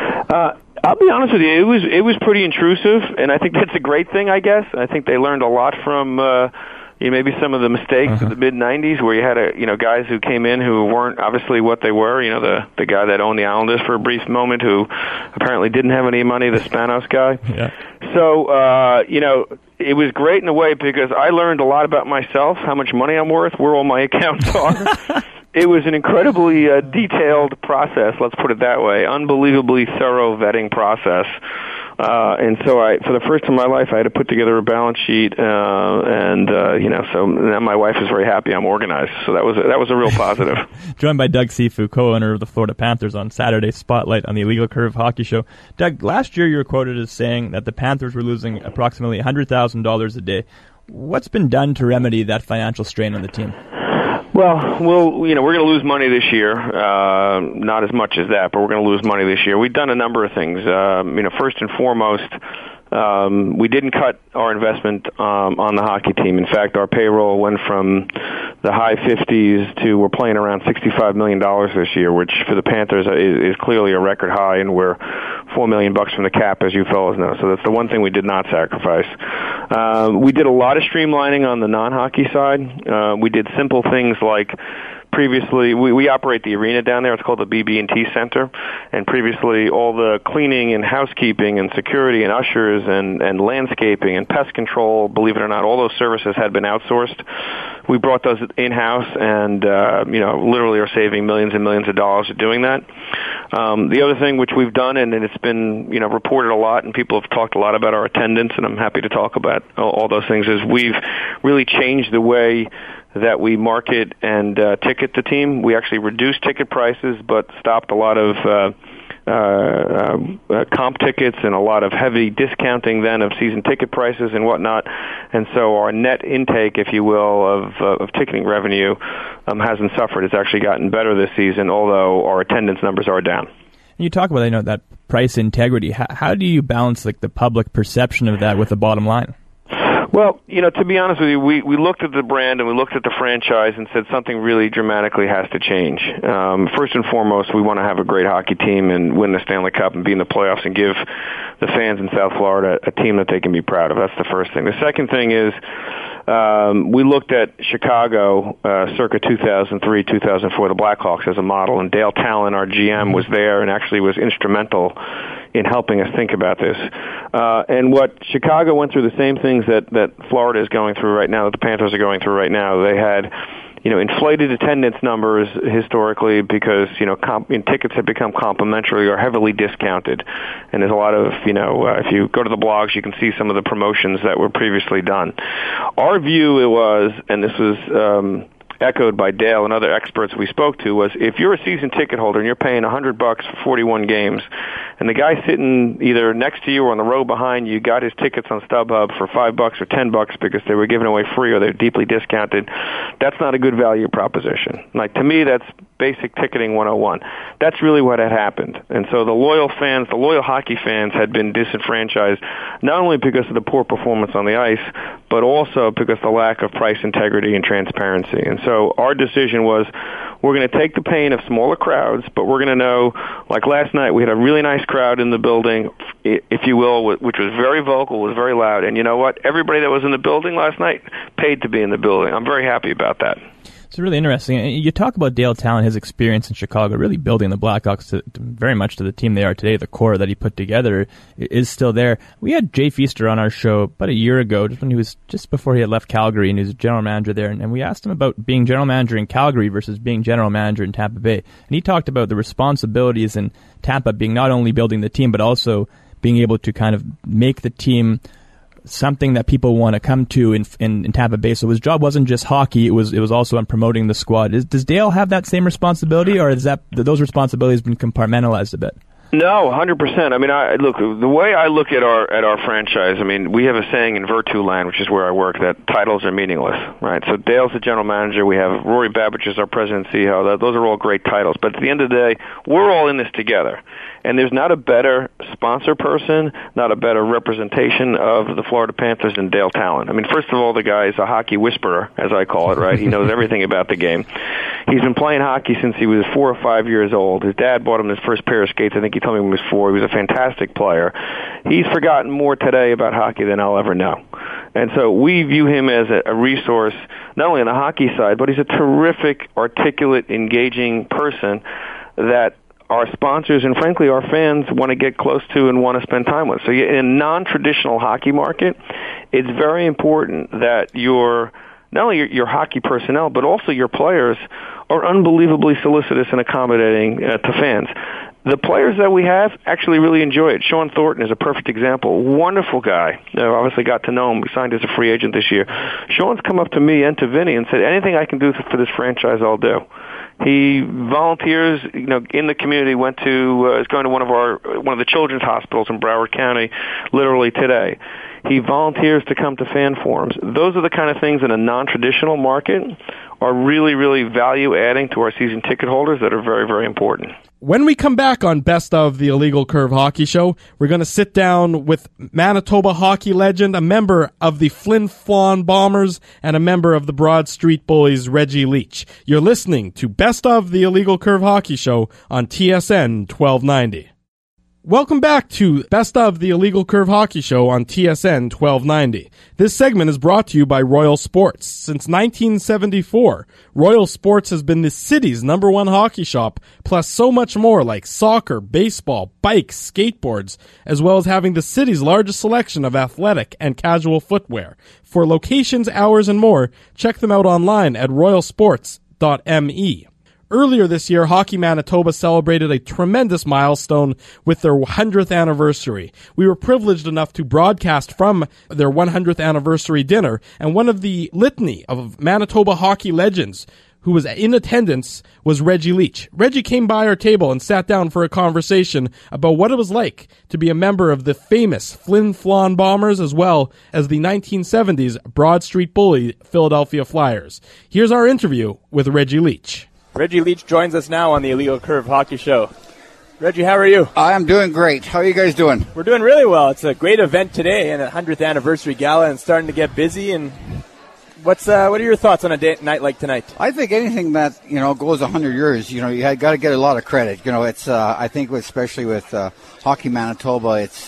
I'll be honest with you, it was pretty intrusive, and I think that's a great thing, I guess. I think they learned a lot from maybe some of the mistakes of the mid-'90s where you had guys who came in who weren't obviously what they were. The guy that owned the Islanders for a brief moment who apparently didn't have any money, the Spanos guy. Yeah. So, it was great in a way because I learned a lot about myself, how much money I'm worth, where all my accounts are. It was an incredibly detailed process, let's put it that way, unbelievably thorough vetting process. And so for the first time in my life, I had to put together a balance sheet, so now my wife is very happy I'm organized. So that was a real positive. Joined by Doug Sifu, co-owner of the Florida Panthers, on Saturday Spotlight on the Illegal Curve Hockey Show. Doug, last year you were quoted as saying that the Panthers were losing approximately $100,000 a day. What's been done to remedy that financial strain on the team? Well, we're going to lose money this year. Not as much as that, but we're going to lose money this year. We've done a number of things. First and foremost, we didn't cut our investment on the hockey team. In fact, our payroll went from the high 50s to we're playing around $65 million this year, which for the Panthers is clearly a record high, and we're $4 million from the cap, as you fellas know. So that's the one thing we did not sacrifice. We did a lot of streamlining on the non-hockey side. We did simple things like previously, we operate the arena down there. It's called the BB&T Center. And previously, all the cleaning and housekeeping and security and ushers and landscaping and pest control, believe it or not, all those services had been outsourced. We brought those in-house and, literally are saving millions and millions of dollars doing that. The other thing which we've done, and it's been, reported a lot, and people have talked a lot about our attendance, and I'm happy to talk about all those things, is we've really changed the way that we market and ticket the team. We actually reduced ticket prices, but stopped a lot of comp tickets and a lot of heavy discounting then of season ticket prices and whatnot. And so our net intake, if you will, of ticketing revenue hasn't suffered. It's actually gotten better this season, although our attendance numbers are down. You talk about that price integrity. How do you balance the public perception of that with the bottom line? Well, to be honest with you, we looked at the brand and we looked at the franchise and said something really dramatically has to change. First and foremost, we want to have a great hockey team and win the Stanley Cup and be in the playoffs and give the fans in South Florida a team that they can be proud of. That's the first thing. The second thing is we looked at Chicago circa 2003, 2004, the Blackhawks as a model, and Dale Talon, our GM, was there and actually was instrumental in helping us think about this. And what Chicago went through the same things that Florida is going through right now, that the Panthers are going through right now. They had, inflated attendance numbers historically because, tickets have become complimentary or heavily discounted. And there's a lot of, if you go to the blogs, you can see some of the promotions that were previously done. Our view was, and this was echoed by Dale and other experts we spoke to, was if you're a season ticket holder and you're paying $100 for 41 games, and the guy sitting either next to you or on the row behind you got his tickets on StubHub for $5 or $10 because they were given away free or they're deeply discounted, that's not a good value proposition. Like, to me, that's basic ticketing 101. That's really what had happened. And so the loyal fans, the loyal hockey fans, had been disenfranchised not only because of the poor performance on the ice, but also because of the lack of price integrity and transparency. And so our decision was, we're going to take the pain of smaller crowds, but we're going to know, like last night, we had a really nice crowd in the building, if you will, which was very vocal, was very loud. And you know what? Everybody that was in the building last night paid to be in the building. I'm very happy about that. It's really interesting. You talk about Dale Talon, his experience in Chicago, really building the Blackhawks very much to the team they are today. The core that he put together is still there. We had Jay Feaster on our show about a year ago, just before he had left Calgary, and he was general manager there. And we asked him about being general manager in Calgary versus being general manager in Tampa Bay. And he talked about the responsibilities in Tampa being not only building the team, but also being able to kind of make the team something that people want to come to in Tampa Bay. So his job wasn't just hockey; it was also on promoting the squad. Does Dale have that same responsibility, or is those responsibilities been compartmentalized a bit? No, 100%. I mean, look, the way I look at our franchise, I mean, we have a saying in Virtu Land, which is where I work, that titles are meaningless, right? So Dale's the general manager. We have Rory Babbage as our president and CEO. Those are all great titles. But at the end of the day, we're all in this together. And there's not a better sponsor person, not a better representation of the Florida Panthers than Dale Talon. I mean, first of all, the guy is a hockey whisperer, as I call it, right? He knows everything about the game. He's been playing hockey since he was 4 or 5 years old. His dad bought him his first pair of skates. I think he told me when he was 4. He was a fantastic player. He's forgotten more today about hockey than I'll ever know. And so we view him as a resource, not only on the hockey side, but he's a terrific, articulate, engaging person that our sponsors and, frankly, our fans want to get close to and want to spend time with. So in a non-traditional hockey market, it's very important that not only your hockey personnel, but also your players are unbelievably solicitous and accommodating to fans. The players that we have actually really enjoy it. Sean Thornton is a perfect example. Wonderful guy. Obviously got to know him. We signed as a free agent this year. Sean's come up to me and to Vinny and said, anything I can do for this franchise, I'll do. He volunteers, in the community. Is going to one of the children's hospitals in Broward County, literally today. He volunteers to come to fan forums. Those are the kind of things in a non-traditional market are really, really value adding to our season ticket holders that are very, very important. When we come back on Best of the Illegal Curve Hockey Show, we're going to sit down with Manitoba hockey legend, a member of the Flin Flon Bombers, and a member of the Broad Street Bullies, Reggie Leach. You're listening to Best of the Illegal Curve Hockey Show on TSN 1290. Welcome back to Best of the Illegal Curve Hockey Show on TSN 1290. This segment is brought to you by Royal Sports. Since 1974, Royal Sports has been the city's #1 hockey shop, plus so much more like soccer, baseball, bikes, skateboards, as well as having the city's largest selection of athletic and casual footwear. For locations, hours, and more, check them out online at royalsports.me. Earlier this year, Hockey Manitoba celebrated a tremendous milestone with their 100th anniversary. We were privileged enough to broadcast from their 100th anniversary dinner, and one of the litany of Manitoba hockey legends who was in attendance was Reggie Leach. Reggie came by our table and sat down for a conversation about what it was like to be a member of the famous Flin Flon Bombers as well as the 1970s Broad Street Bully Philadelphia Flyers. Here's our interview with Reggie Leach. Reggie Leach joins us now on the Illegal Curve Hockey Show. Reggie, how are you? I'm doing great. How are you guys doing? We're doing really well. It's a great event today and a 100th anniversary gala and starting to get busy. And what are your thoughts on a night like tonight? I think anything that, goes 100 years, you got to get a lot of credit. It's I think especially with Hockey Manitoba, it's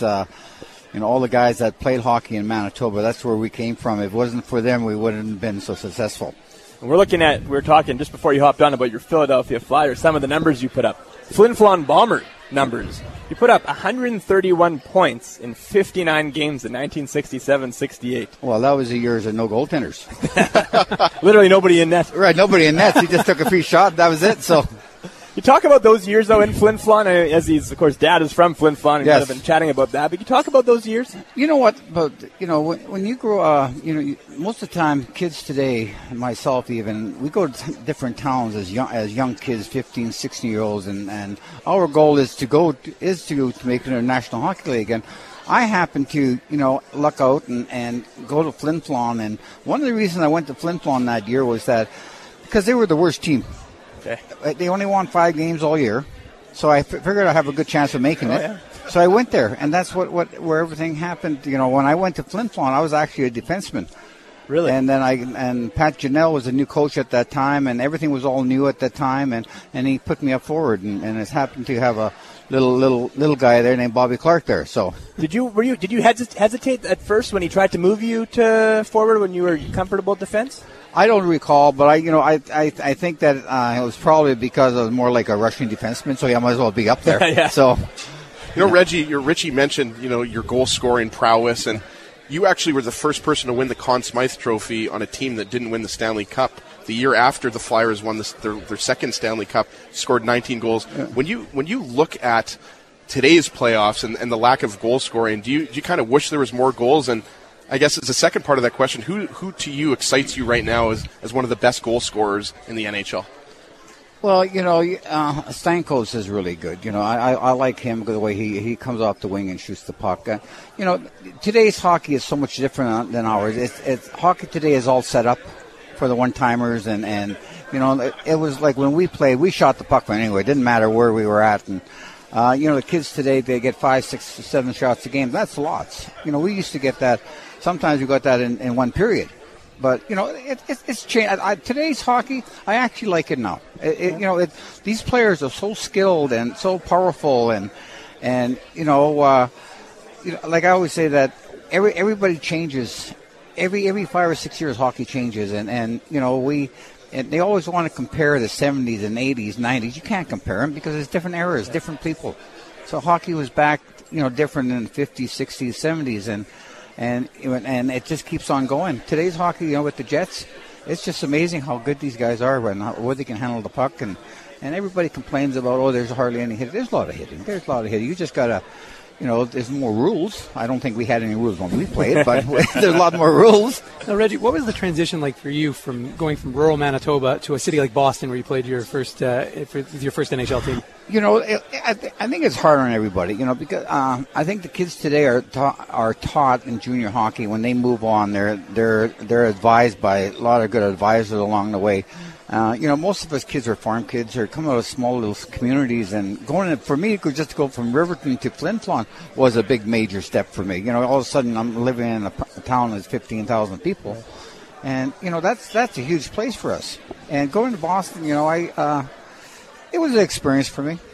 all the guys that played hockey in Manitoba, that's where we came from. If it wasn't for them, we wouldn't have been so successful. We were talking just before you hopped on about your Philadelphia Flyers, some of the numbers you put up. Flin Flon Bomber numbers. You put up 131 points in 59 games in 1967-68. Well, that was the years of no goaltenders. Literally nobody in net. Right, nobody in net. He just took a free shot. That was it. So. You talk about those years, though, in Flin Flon, as of course, Dad is from Flin Flon, and yes. I've been chatting about that. But you talk about those years? You know what? But, when you grow most of the time, kids today, myself even, we go to different towns as young kids, 15, 16-year-olds, and our goal is to make it a National Hockey League. And I happened to, luck out and go to Flin Flon. And one of the reasons I went to Flin Flon that year was that because they were the worst team. Okay. They only won 5 games all year, so I figured I'd have a good chance of making it. Yeah. So I went there, and that's where everything happened. When I went to Flin Flon, I was actually a defenseman. Really? And then Pat Janelle was a new coach at that time, and everything was all new at that time, and he put me up forward, and it happened to have a little guy there named Bobby Clark there. So did you hesitate at first when he tried to move you to forward when you were comfortable at defense? I don't recall, but I think that it was probably because I was more like a Russian defenseman, so I might as well be up there. Yeah. So, Richie mentioned your goal scoring prowess, and you actually were the first person to win the Conn Smythe Trophy on a team that didn't win the Stanley Cup. The year after the Flyers won their second Stanley Cup, scored 19 goals. Yeah. When you look at today's playoffs and the lack of goal scoring, do you kind of wish there was more goals? And I guess as a second part of that question, who to you excites you right now as one of the best goal scorers in the NHL? Well, Stamkos is really good. I like him the way he comes off the wing and shoots the puck. Today's hockey is so much different than ours. Hockey today is all set up for the one-timers, and it was like when we played, we shot the puck from anywhere. It didn't matter where we were at, and the kids today, they get 5, 6, 7 shots a game. That's lots. We used to get that. Sometimes we got that in one period. But, it's changed. Today's hockey, I actually like it now. These players are so skilled and so powerful. And like I always say that everybody changes. Every 5 or 6 years, hockey changes. And they always want to compare the 70s and 80s, 90s. You can't compare them because it's different eras, different people. So hockey was back, different in the 50s, 60s, 70s. And it just keeps on going. Today's hockey, with the Jets, it's just amazing how good these guys are and where they can handle the puck. And everybody complains about, there's hardly any hitting. There's a lot of hitting. You just gotta there's more rules. I don't think we had any rules when we played, but there's a lot more rules. Now, Reggie, what was the transition like for you from going from rural Manitoba to a city like Boston, where you played your first NHL team? I think it's hard on everybody, because I think the kids today are taught in junior hockey when they move on. They're advised by a lot of good advisors along the way. Most of us kids are farm kids or come out of small little communities, and for me, just to go from Riverton to Flin Flon was a big major step for me. All of a sudden I'm living in a town that's 15,000 people, and that's a huge place for us. And going to Boston, it was an experience for me.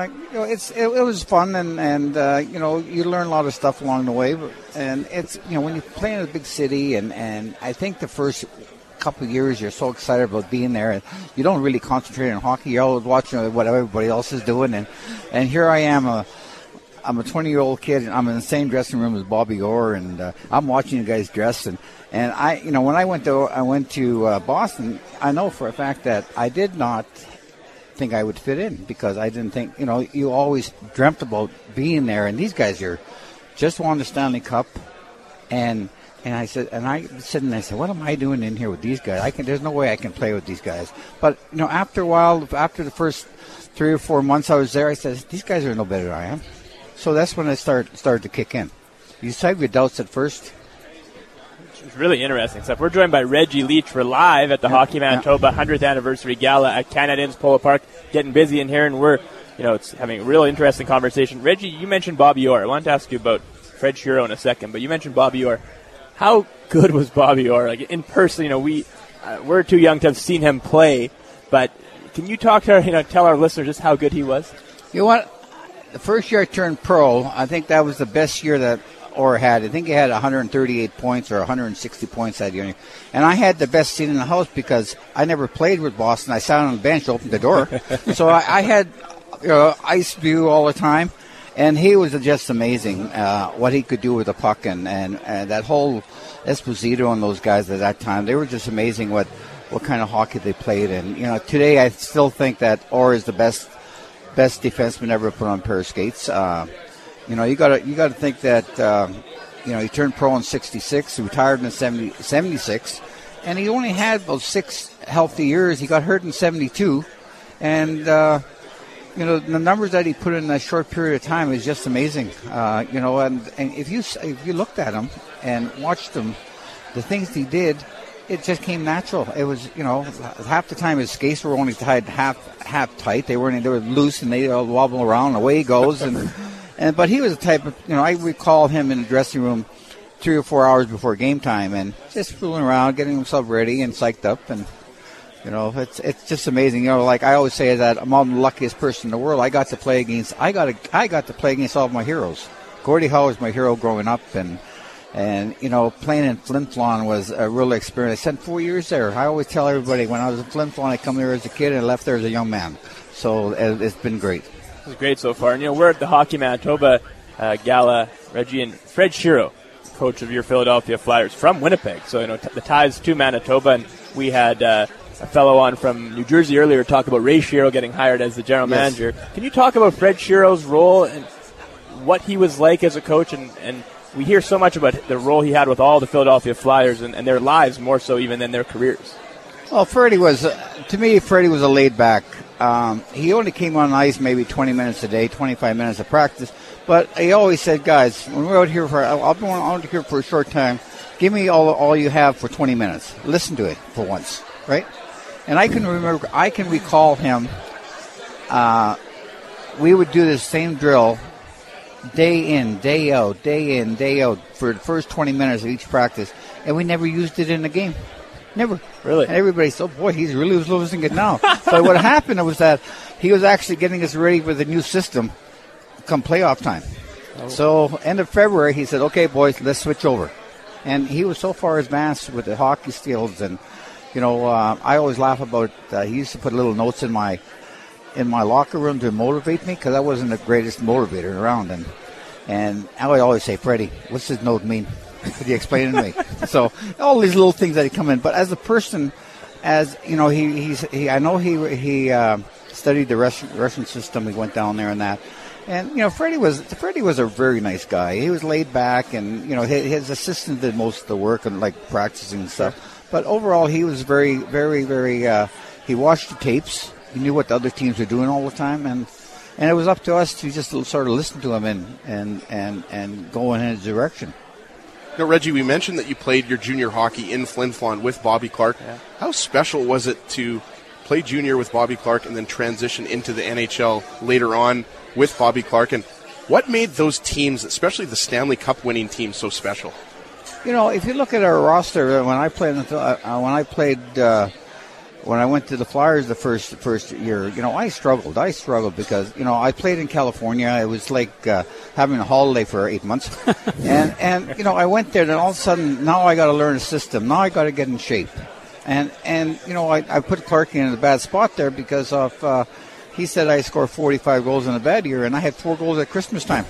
It was fun, and you learn a lot of stuff along the way. And it's when you play in a big city, and I think the first couple of years you're so excited about being there, and you don't really concentrate on hockey. You're always watching what everybody else is doing, and here I am, I'm a 20-year-old kid, and I'm in the same dressing room as Bobby Orr, and I'm watching you guys dress, and I when I went to Boston, I know for a fact that I did not think I would fit in, because I didn't think, you always dreamt about being there, and these guys are just won the Stanley Cup, and I said, what am I doing in here with these guys? there's no way I can play with these guys. But, after a while, after the first 3 or 4 months I was there, I said, these guys are no better than I am. So that's when I started to kick in. You have your doubts at first. It's really interesting stuff. We're joined by Reggie Leach. We're live at the Hockey Manitoba 100th Anniversary Gala at Canadiens Polo Park. Getting busy in here, and we're, it's having a real interesting conversation. Reggie, you mentioned Bobby Orr. I wanted to ask you about Fred Shero in a second, but you mentioned Bobby Orr. How good was Bobby Orr? Like, in person, we're too young to have seen him play, but can you talk to tell our listeners just how good he was? You know what? The first year I turned pro, I think that was the best year that Orr had. I think he had 138 points or 160 points that year. And I had the best seat in the house because I never played with Boston. I sat on the bench, opened the door. So I had ice view all the time. And he was just amazing, what he could do with the puck, and that whole Esposito and those guys at that time, they were just amazing what kind of hockey they played. And, today I still think that Orr is the best defenseman ever put on a pair of skates. You got to think that, he turned pro in 66, he retired in 76, and he only had about 6 healthy years. He got hurt in 72, and, the numbers that he put in a short period of time is just amazing. And if you looked at him and watched him, the things he did, it just came natural. It was, half the time his skates were only tied half tight. They were loose and they all wobble around. Away he goes, but he was the type of, I recall him in the dressing room 3 or 4 hours before game time and just fooling around, getting himself ready and psyched up, and it's just amazing. Like I always say that I'm the luckiest person in the world. I got to play against all of my heroes. Gordie Howe was my hero growing up, and playing in Flin Flon was a real experience. I spent 4 years there. I always tell everybody when I was in Flin Flon, I come there as a kid and left there as a young man. So it's been great. It was great so far. And we're at the Hockey Manitoba Gala, Reggie, and Fred Shero, coach of your Philadelphia Flyers from Winnipeg. So the ties to Manitoba, and we had a fellow on from New Jersey earlier talk about Ray Shero getting hired as the general manager. Can you talk about Fred Shero's role and what he was like as a coach? And we hear so much about the role he had with all the Philadelphia Flyers and their lives more so even than their careers. Well, Freddie was a laid back. He only came on ice maybe 20 minutes a day, 25 minutes of practice. But he always said, guys, when we're out here I'll be out here for a short time. Give me all you have for 20 minutes. Listen to it for once, right? And I can recall him. We would do this same drill day in, day out for the first 20 minutes of each practice, and we never used it in the game. Never. Really? And everybody said, oh, boy, he's really losing it now. But what happened was that he was actually getting us ready for the new system come playoff time. Oh. So end of February, he said, okay, boys, let's switch over. And he was so far advanced with the hockey skills. And, I always laugh about he used to put little notes in my locker room to motivate me because I wasn't the greatest motivator around. And I would always say, Freddie, what's this note mean? Could you explain it to me? So all these little things that come in. But as a person, I know he studied the Russian system. He went down there and that. And Freddie was a very nice guy. He was laid back, and his assistant did most of the work and like practicing and stuff. But overall, he was very, very, very. He watched the tapes. He knew what the other teams were doing all the time, and it was up to us to just sort of listen to him and go in his direction. Reggie, we mentioned that you played your junior hockey in Flin Flon with Bobby Clarke. Yeah. How special was it to play junior with Bobby Clarke and then transition into the NHL later on with Bobby Clarke? And what made those teams, especially the Stanley Cup winning teams, so special? If you look at our roster, when I went to the Flyers the first year, I struggled. Because, I played in California. It was like having a holiday for 8 months. and I went there, and all of a sudden, now I got to learn a system. Now I got to get in shape. And I put Clarke in a bad spot there because of he said I scored 45 goals in a bad year, and I had 4 goals at Christmas time.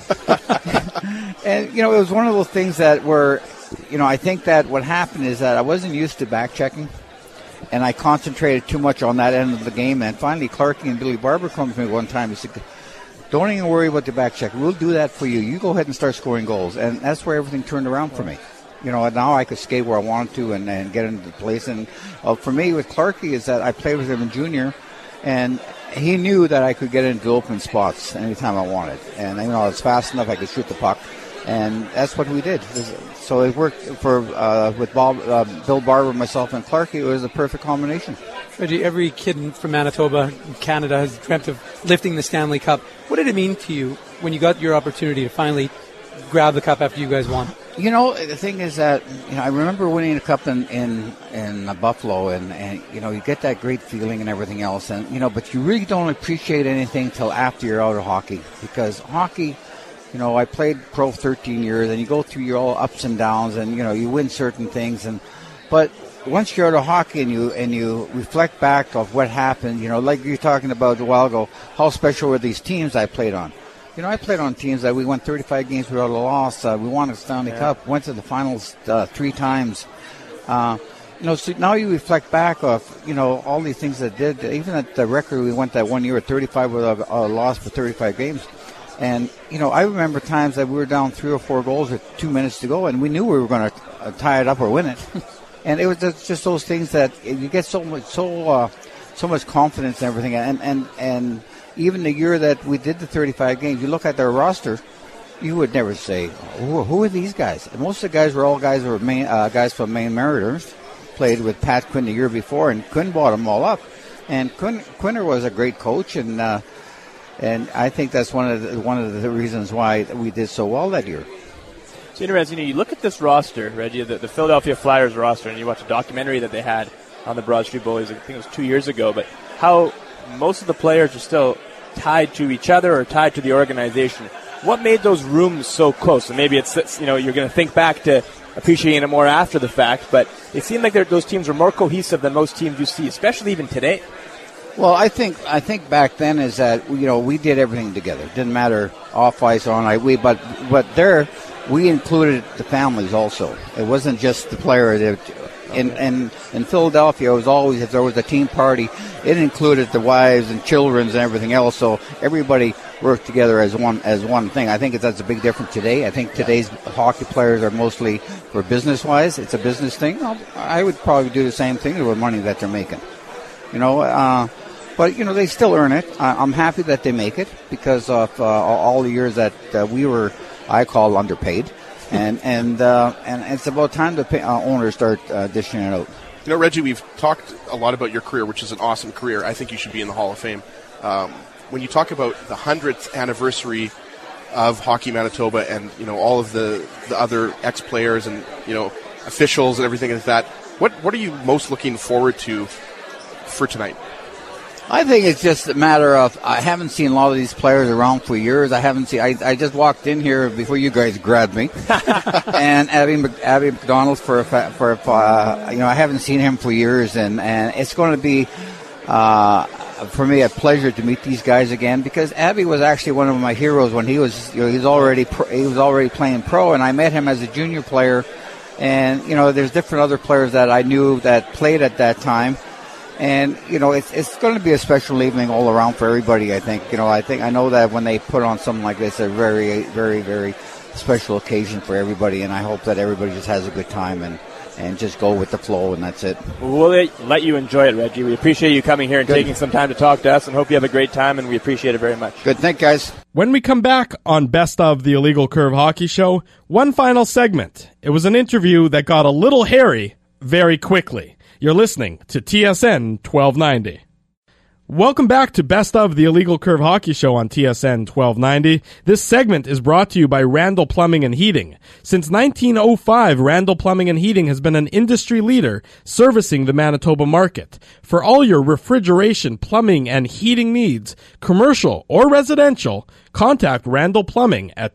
And, it was one of those things that were, I think that what happened is that I wasn't used to back checking. And I concentrated too much on that end of the game. And finally, Clarke and Billy Barber come to me one time and said, don't even worry about the back check. We'll do that for you. You go ahead and start scoring goals. And that's where everything turned around for me. Now I could skate where I wanted to and get into the place. And for me with Clarke is that I played with him in junior. And he knew that I could get into open spots anytime I wanted. And, I was fast enough I could shoot the puck. And that's what we did. So it worked for with Bill Barber, myself, and Clarke. It was a perfect combination. Reggie, every kid from Manitoba, Canada, has dreamt of lifting the Stanley Cup. What did it mean to you when you got your opportunity to finally grab the cup after you guys won? The thing is that I remember winning a cup in Buffalo, and you get that great feeling and everything else, and but you really don't appreciate anything till after you're out of hockey, because hockey. I played pro 13 years, and you go through your all ups and downs, and you win certain things, but once you're out of hockey and you reflect back of what happened, like you're talking about a while ago, how special were these teams I played on? I played on teams that we won 35 games without a loss. We won the Stanley Cup, went to the finals 3 times. So now you reflect back of all these things that did. Even at the record, we went that 1 year at 35 without a loss for 35 games. And, I remember times that we were down 3 or 4 goals with 2 minutes to go, and we knew we were going to tie it up or win it. And it was just those things that you get so much confidence and everything. And even the year that we did the 35 games, you look at their roster, you would never say, who are these guys? And most of the guys were all guys who were guys from Maine Mariners, played with Pat Quinn the year before, and Quinn brought them all up. And Quinner was a great coach, and I think that's one of the reasons why we did so well that year. So, you look at this roster, Reggie, the Philadelphia Flyers roster, and you watch a documentary that they had on the Broad Street Bullies, I think it was 2 years ago, but how most of the players are still tied to each other or tied to the organization. What made those rooms so close? And maybe it's you're going to think back to appreciating it more after the fact, but it seemed like those teams were more cohesive than most teams you see, especially even today. Well, I think back then is that we did everything together. It didn't matter off ice or on ice. But there we included the families also. It wasn't just the player. In Philadelphia, it was always, if there was a team party, it included the wives and children and everything else. So everybody worked together as one thing. I think that's a big difference today. I think today's hockey players are mostly for business wise. It's a business thing. I would probably do the same thing with money that they're making. But they still earn it. I'm happy that they make it because of all the years that we were, I call, underpaid, and it's about time the owners start dishing it out. Reggie, we've talked a lot about your career, which is an awesome career. I think you should be in the Hall of Fame. When you talk about the 100th anniversary of Hockey Manitoba and all of the other ex-players and officials and everything like that, what are you most looking forward to for tonight? I think it's just a matter of I haven't seen a lot of these players around for years. I just walked in here before you guys grabbed me, and Abby McDonald I haven't seen him for years, and it's going to be for me a pleasure to meet these guys again because Abby was actually one of my heroes when he was already playing pro, and I met him as a junior player, and there's different other players that I knew that played at that time. And, it's going to be a special evening all around for everybody, I think. I know that when they put on something like this, it's a very, very, very special occasion for everybody, and I hope that everybody just has a good time and just go with the flow, and that's it. We'll let you enjoy it, Reggie. We appreciate you coming here and taking some time to talk to us, and hope you have a great time, and we appreciate it very much. Good. Thank you, guys. When we come back on Best of the Illegal Curve Hockey Show, one final segment. It was an interview that got a little hairy very quickly. You're listening to TSN 1290. Welcome back to Best of the Illegal Curve Hockey Show on TSN 1290. This segment is brought to you by Randall Plumbing and Heating. Since 1905, Randall Plumbing and Heating has been an industry leader servicing the Manitoba market. For all your refrigeration, plumbing, and heating needs, commercial or residential, contact Randall Plumbing at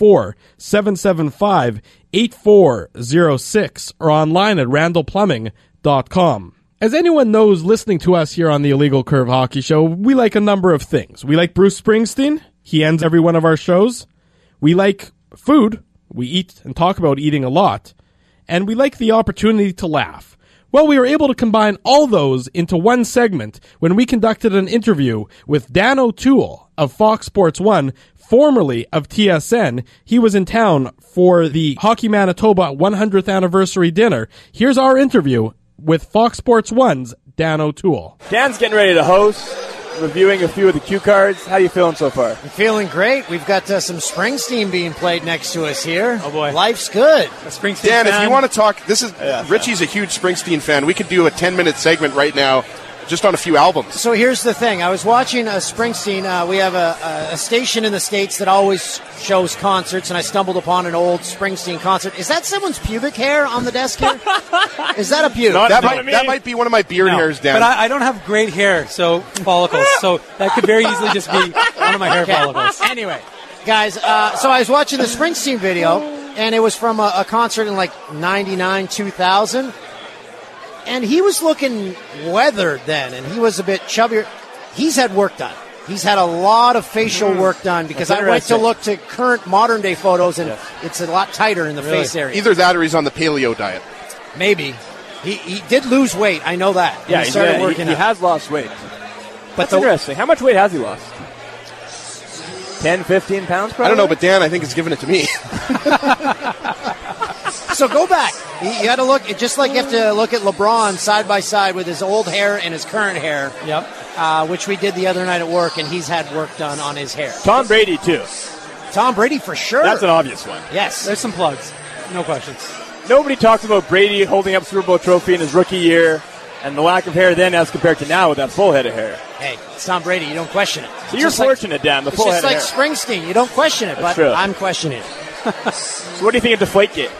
204-775-8406 or online at randallplumbing.com. As anyone knows listening to us here on the Illegal Curve Hockey Show, we like a number of things. We like Bruce Springsteen. He ends every one of our shows. We like food. We eat and talk about eating a lot. And we like the opportunity to laugh. Well, we were able to combine all those into one segment when we conducted an interview with Dan O'Toole of Fox Sports 1, formerly of TSN. He was in town for the Hockey Manitoba 100th anniversary dinner. Here's our interview with Fox Sports 1's Dan O'Toole. Dan's getting ready to host, reviewing a few of the cue cards. How are you feeling so far? I'm feeling great. We've got some Springsteen being played next to us here. Oh, boy. Life's good. A Springsteen Dan, fan. if you want to talk, Richie's a huge Springsteen fan. We could do a 10-minute segment right now just on a few albums. So here's the thing. I was watching Springsteen. We have a station in the States that always shows concerts, and I stumbled upon an old Springsteen concert. Is that someone's pubic hair on the desk here? Is that a pubic? That might be one of my beard hairs, Dan. But I don't have great hair, so follicles. So that could very easily just be one of my hair follicles. Anyway, guys, so I was watching the Springsteen video, and it was from a concert in like 99, 2000. And he was looking weathered then, and he was a bit chubbier. He's had work done. He's had a lot of facial work done because I went to look to current modern-day photos, and it's a lot tighter in the face area. Either that or he's on the paleo diet. Maybe. He did lose weight. I know that. Yeah, he started working he has lost weight. But That's interesting. How much weight has he lost? 10, 15 pounds probably? I don't know, but Dan, I think, has given it to me. So go back. You got to look, just like you have to look at LeBron side by side with his old hair and his current hair. Yep. Which we did the other night at work, and he's had work done on his hair. Tom Brady, too. Tom Brady, for sure. That's an obvious one. Yes. There's some plugs. No questions. Nobody talks about Brady holding up Super Bowl trophy in his rookie year and the lack of hair then as compared to now with that full head of hair. Hey, it's Tom Brady. You don't question it. So you're fortunate, Dan, the full head of hair. It's just like Springsteen. You don't question it, but true. I'm questioning it. So what do you think of Deflategate?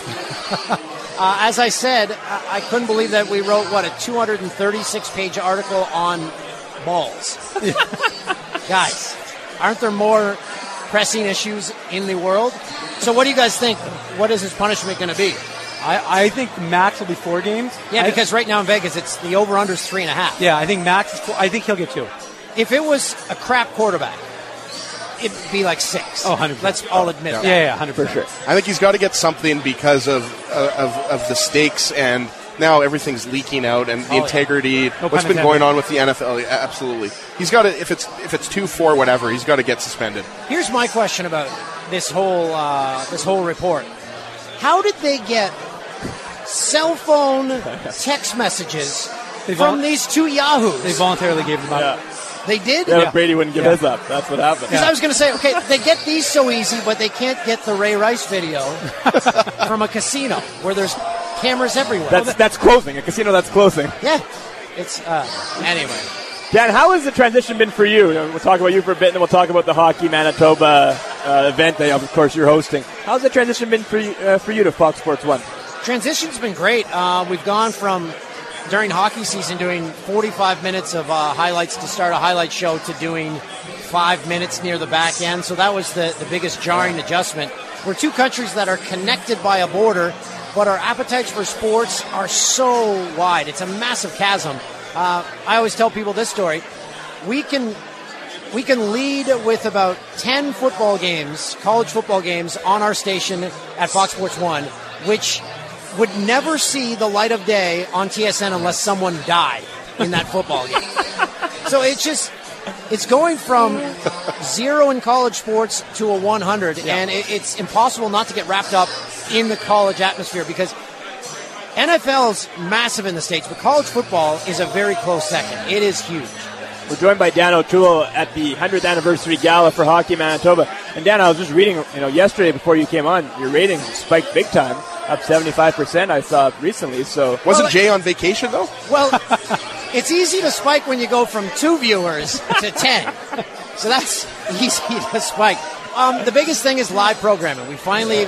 As I said, I couldn't believe that we wrote, a 236-page article on balls. Guys, aren't there more pressing issues in the world? So what do you guys think? What is his punishment going to be? I think max will be 4 games. Yeah, because right now in Vegas, it's the over-under is 3.5. Yeah, I think max is 4. I think he'll get 2. If it was a crap quarterback, it'd be like 6. Oh, 100%. Let's all admit that. Yeah, 100%. For sure. I think he's got to get something because of the stakes, and now everything's leaking out, and the integrity. What's been going on with the NFL? Yeah, absolutely, he's got to. If it's 2-4, whatever, he's got to get suspended. Here's my question about this whole report. How did they get cell phone text messages from these two yahoos? They voluntarily gave them up. Yeah. They did? Yeah, Brady wouldn't give his up. That's what happened. Because I was going to say, okay, they get these so easy, but they can't get the Ray Rice video from a casino where there's cameras everywhere. That's closing. A casino that's closing. Yeah. It's, anyway. Dan, how has the transition been for you? We'll talk about you for a bit, and then we'll talk about the Hockey Manitoba event that, of course, you're hosting. How's the transition been for you to Fox Sports 1? Transition's been great. We've gone from, during hockey season, doing 45 minutes of highlights to start a highlight show to doing 5 minutes near the back end. So that was the biggest jarring adjustment. We're two countries that are connected by a border, but our appetites for sports are so wide. It's a massive chasm. I always tell people this story. We can lead with about 10 football games, college football games, on our station at Fox Sports 1, which would never see the light of day on TSN unless someone died. in that football game. So it's going from 0 in college sports to a 100, and it's impossible not to get wrapped up in the college atmosphere because NFL's massive in the States, but college football is a very close second. It is huge. We're joined by Dan O'Toole at the 100th anniversary gala for Hockey Manitoba. And Dan, I was just reading, yesterday before you came on, your ratings spiked big time, up 75%. I saw recently. So wasn't Jay on vacation though? Well, it's easy to spike when you go from 2 viewers to 10. So that's easy to spike. The biggest thing is live programming. We're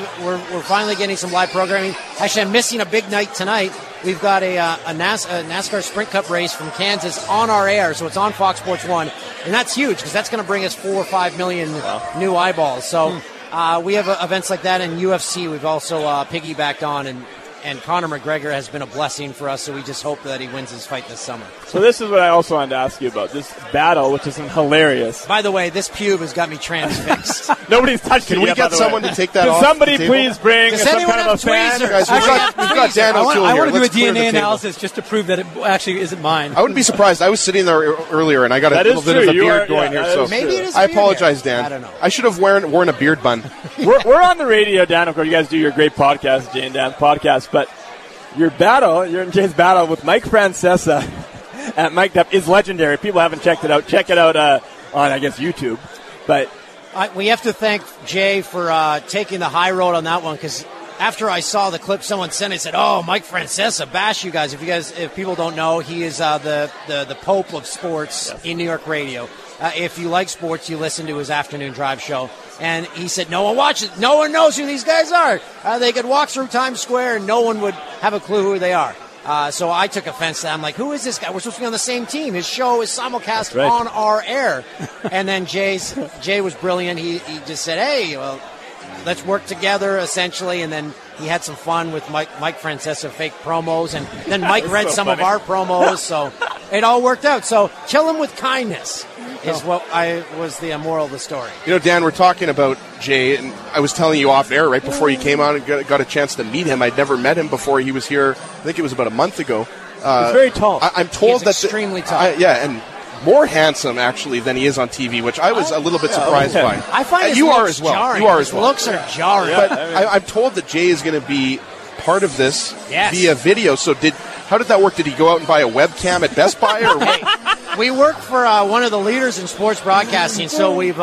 finally getting some live programming. Actually, I'm missing a big night tonight. We've got a NASCAR Sprint Cup race from Kansas on our air, so it's on Fox Sports 1, and that's huge because that's going to bring us 4 or 5 million new eyeballs. So we have events like that in UFC. We've also piggybacked on, and Conor McGregor has been a blessing for us, so we just hope that he wins his fight this summer. So this is what I also wanted to ask you about, this battle, which is hilarious. By the way, this pube has got me transfixed. Nobody's touched it yet. Can we get someone to take that off? Can somebody please bring some kind of a fan? Guys, we've got Dan O'Toole here. I want to do a Let's clear DNA the analysis just to prove that it actually isn't mine. I wouldn't be surprised. I was sitting there earlier, and I got a little bit of a beard going here. So maybe it is I apologize, hair. Dan. I don't know. I should have worn a beard bun. We're on the radio, Dan. Of course, you guys do your great podcast, Jay and Dan podcast, but you're in Jay's battle with Mike Francesa at Mike Up is legendary. People haven't checked it out. Check it out on, I guess, YouTube. But we have to thank Jay for taking the high road on that one because after I saw the clip someone sent it, said, "Oh, Mike Francesa, bash you guys." If people don't know, he is the Pope of sports in New York radio. If you like sports, you listen to his afternoon drive show. And he said, no one watches. No one knows who these guys are. They could walk through Times Square and no one would have a clue who they are. So I took offense to that. I'm like, who is this guy? We're supposed to be on the same team. His show is simulcast on our air. And then Jay was brilliant. He just said, hey, well, let's work together, essentially. And then he had some fun with Mike Francesa fake promos. And then Mike read some of our promos. So it all worked out. So kill him with kindness is what was the moral of the story. Dan, we're talking about Jay, and I was telling you off air right before you came on and got a chance to meet him. I'd never met him before. He was here, I think it was about a month ago. He's very tall. I'm told He's extremely tall. And more handsome, actually, than he is on TV, which I was a little bit surprised by. I find his you looks are as well. jarring. You are as well. His looks are jarring. But I'm told that Jay is going to be part of this via video. So how did that work? Did he go out and buy a webcam at Best Buy? Or what? We work for one of the leaders in sports broadcasting, so we've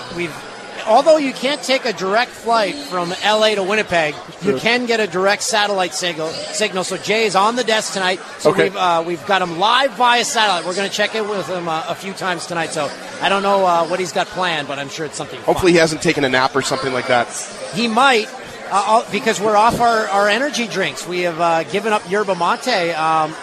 although you can't take a direct flight from LA to Winnipeg, you can get a direct satellite signal. So Jay is on the desk tonight. So we've got him live via satellite. We're going to check in with him a few times tonight. So I don't know what he's got planned, but I'm sure it's something Hopefully fun. He hasn't taken a nap or something like that. He might. Because we're off our energy drinks. We have given up yerba mate.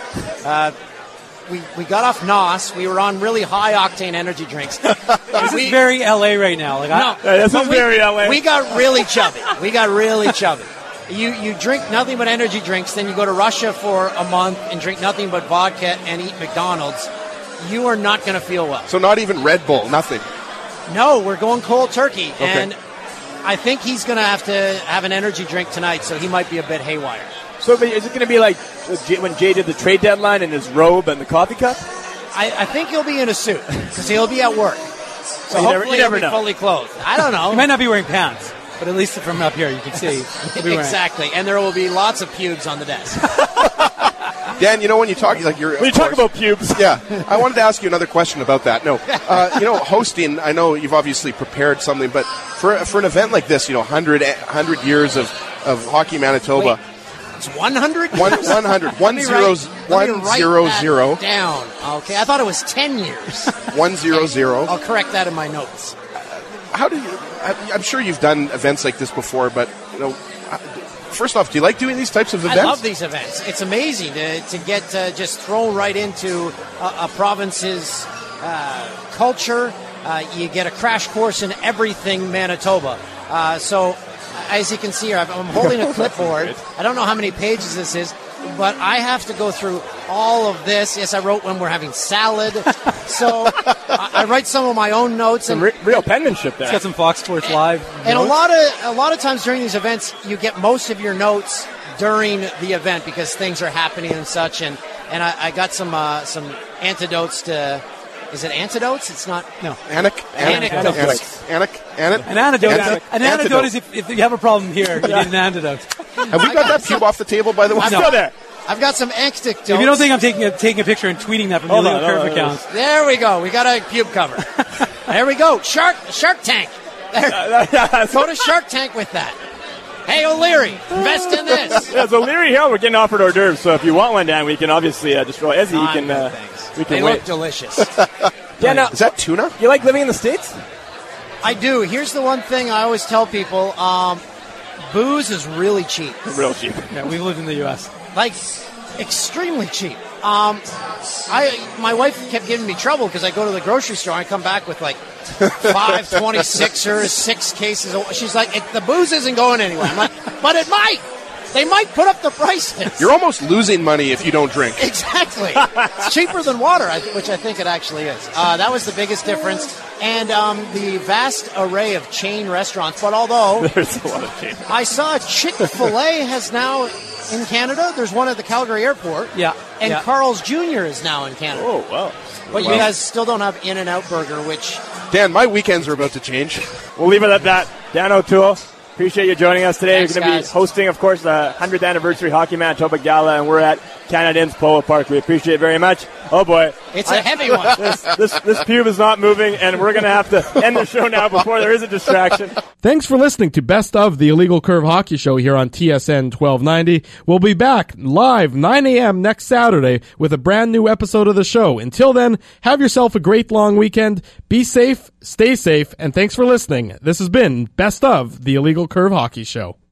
We got off NOS. We were on really high-octane energy drinks. This is very LA right now. This is very LA. We got really chubby. You drink nothing but energy drinks, then you go to Russia for a month and drink nothing but vodka and eat McDonald's. You are not going to feel well. So not even Red Bull, nothing? No, we're going cold turkey. Okay. And I think he's going to have an energy drink tonight, so he might be a bit haywire. So is it going to be like when Jay did the trade deadline in his robe and the coffee cup? I think he'll be in a suit because he'll be at work. So hopefully he'll be fully clothed. I don't know. He might not be wearing pants, but at least from up here you can see. Exactly. And there will be lots of pubes on the desk. Dan, when you talk about pubes, I wanted to ask you another question about that. No, hosting. I know you've obviously prepared something, but for an event like this, 100 years of Hockey Manitoba. Wait, it's 100. 100. 100 down. Okay, I thought it was 10 years. 100. I'll correct that in my notes. How do you? I'm sure you've done events like this before, but first off, do you like doing these types of events? I love these events. It's amazing to get just thrown right into a province's culture. You get a crash course in everything Manitoba. So, as you can see here, I'm holding a clipboard. I don't know how many pages this is, but I have to go through all of this. Yes, I wrote when we're having salad. So I write some of my own notes. Some real penmanship there. It's got some Fox Sports Live and a lot of times during these events, you get most of your notes during the event because things are happening and such. And and I got some antidotes to. Is it antidotes? It's not. No. Anecdote. An antidote is if you have a problem here, you need an antidote. Have we got that pube off the table, by the way? I'm Still there. I've got some anecdotes. If you don't think I'm taking a picture and tweeting that from the Illegal Curve account. There we go. We got a pube cover. There we go. Shark Tank. There. Go to Shark Tank with that. Hey, O'Leary, invest in this. Yeah, so Leary Hill, we're getting offered hors d'oeuvres. So if you want one, Dan, we can obviously just roll. Ezzy, you can. We can they wait. look delicious. Yeah, now, is that tuna? You like living in the States? I do. Here's the one thing I always tell people: booze is really cheap. Real cheap. Yeah, we lived in the U.S. Like extremely cheap. My wife kept giving me trouble because I go to the grocery store and I come back with like 5 26ers, 6 cases. She's like, the booze isn't going anywhere. I'm like, but it might. They might put up the prices. You're almost losing money if you don't drink. Exactly. It's cheaper than water, which I think it actually is. That was the biggest difference. And the vast array of chain restaurants. But although there's a lot of chain. I saw Chick-fil-A has now in Canada. There's one at the Calgary airport. Yeah. And Carl's Jr. is now in Canada. Oh, wow. But you guys still don't have In-N-Out Burger, which... Dan, my weekends are about to change. We'll leave it at that. Dan O'Toole, appreciate you joining us today. Thanks, We're going to be hosting, of course, the 100th Anniversary Hockey Manitoba Gala, and we're at Canadians Polo Park. We appreciate it very much. Oh, boy. It's a heavy one. This pube is not moving, and we're going to have to end the show now before there is a distraction. Thanks for listening to Best of the Illegal Curve Hockey Show here on TSN 1290. We'll be back live 9 a.m. next Saturday with a brand new episode of the show. Until then, have yourself a great long weekend. Be safe, stay safe, and thanks for listening. This has been Best of the Illegal Curve Hockey Show.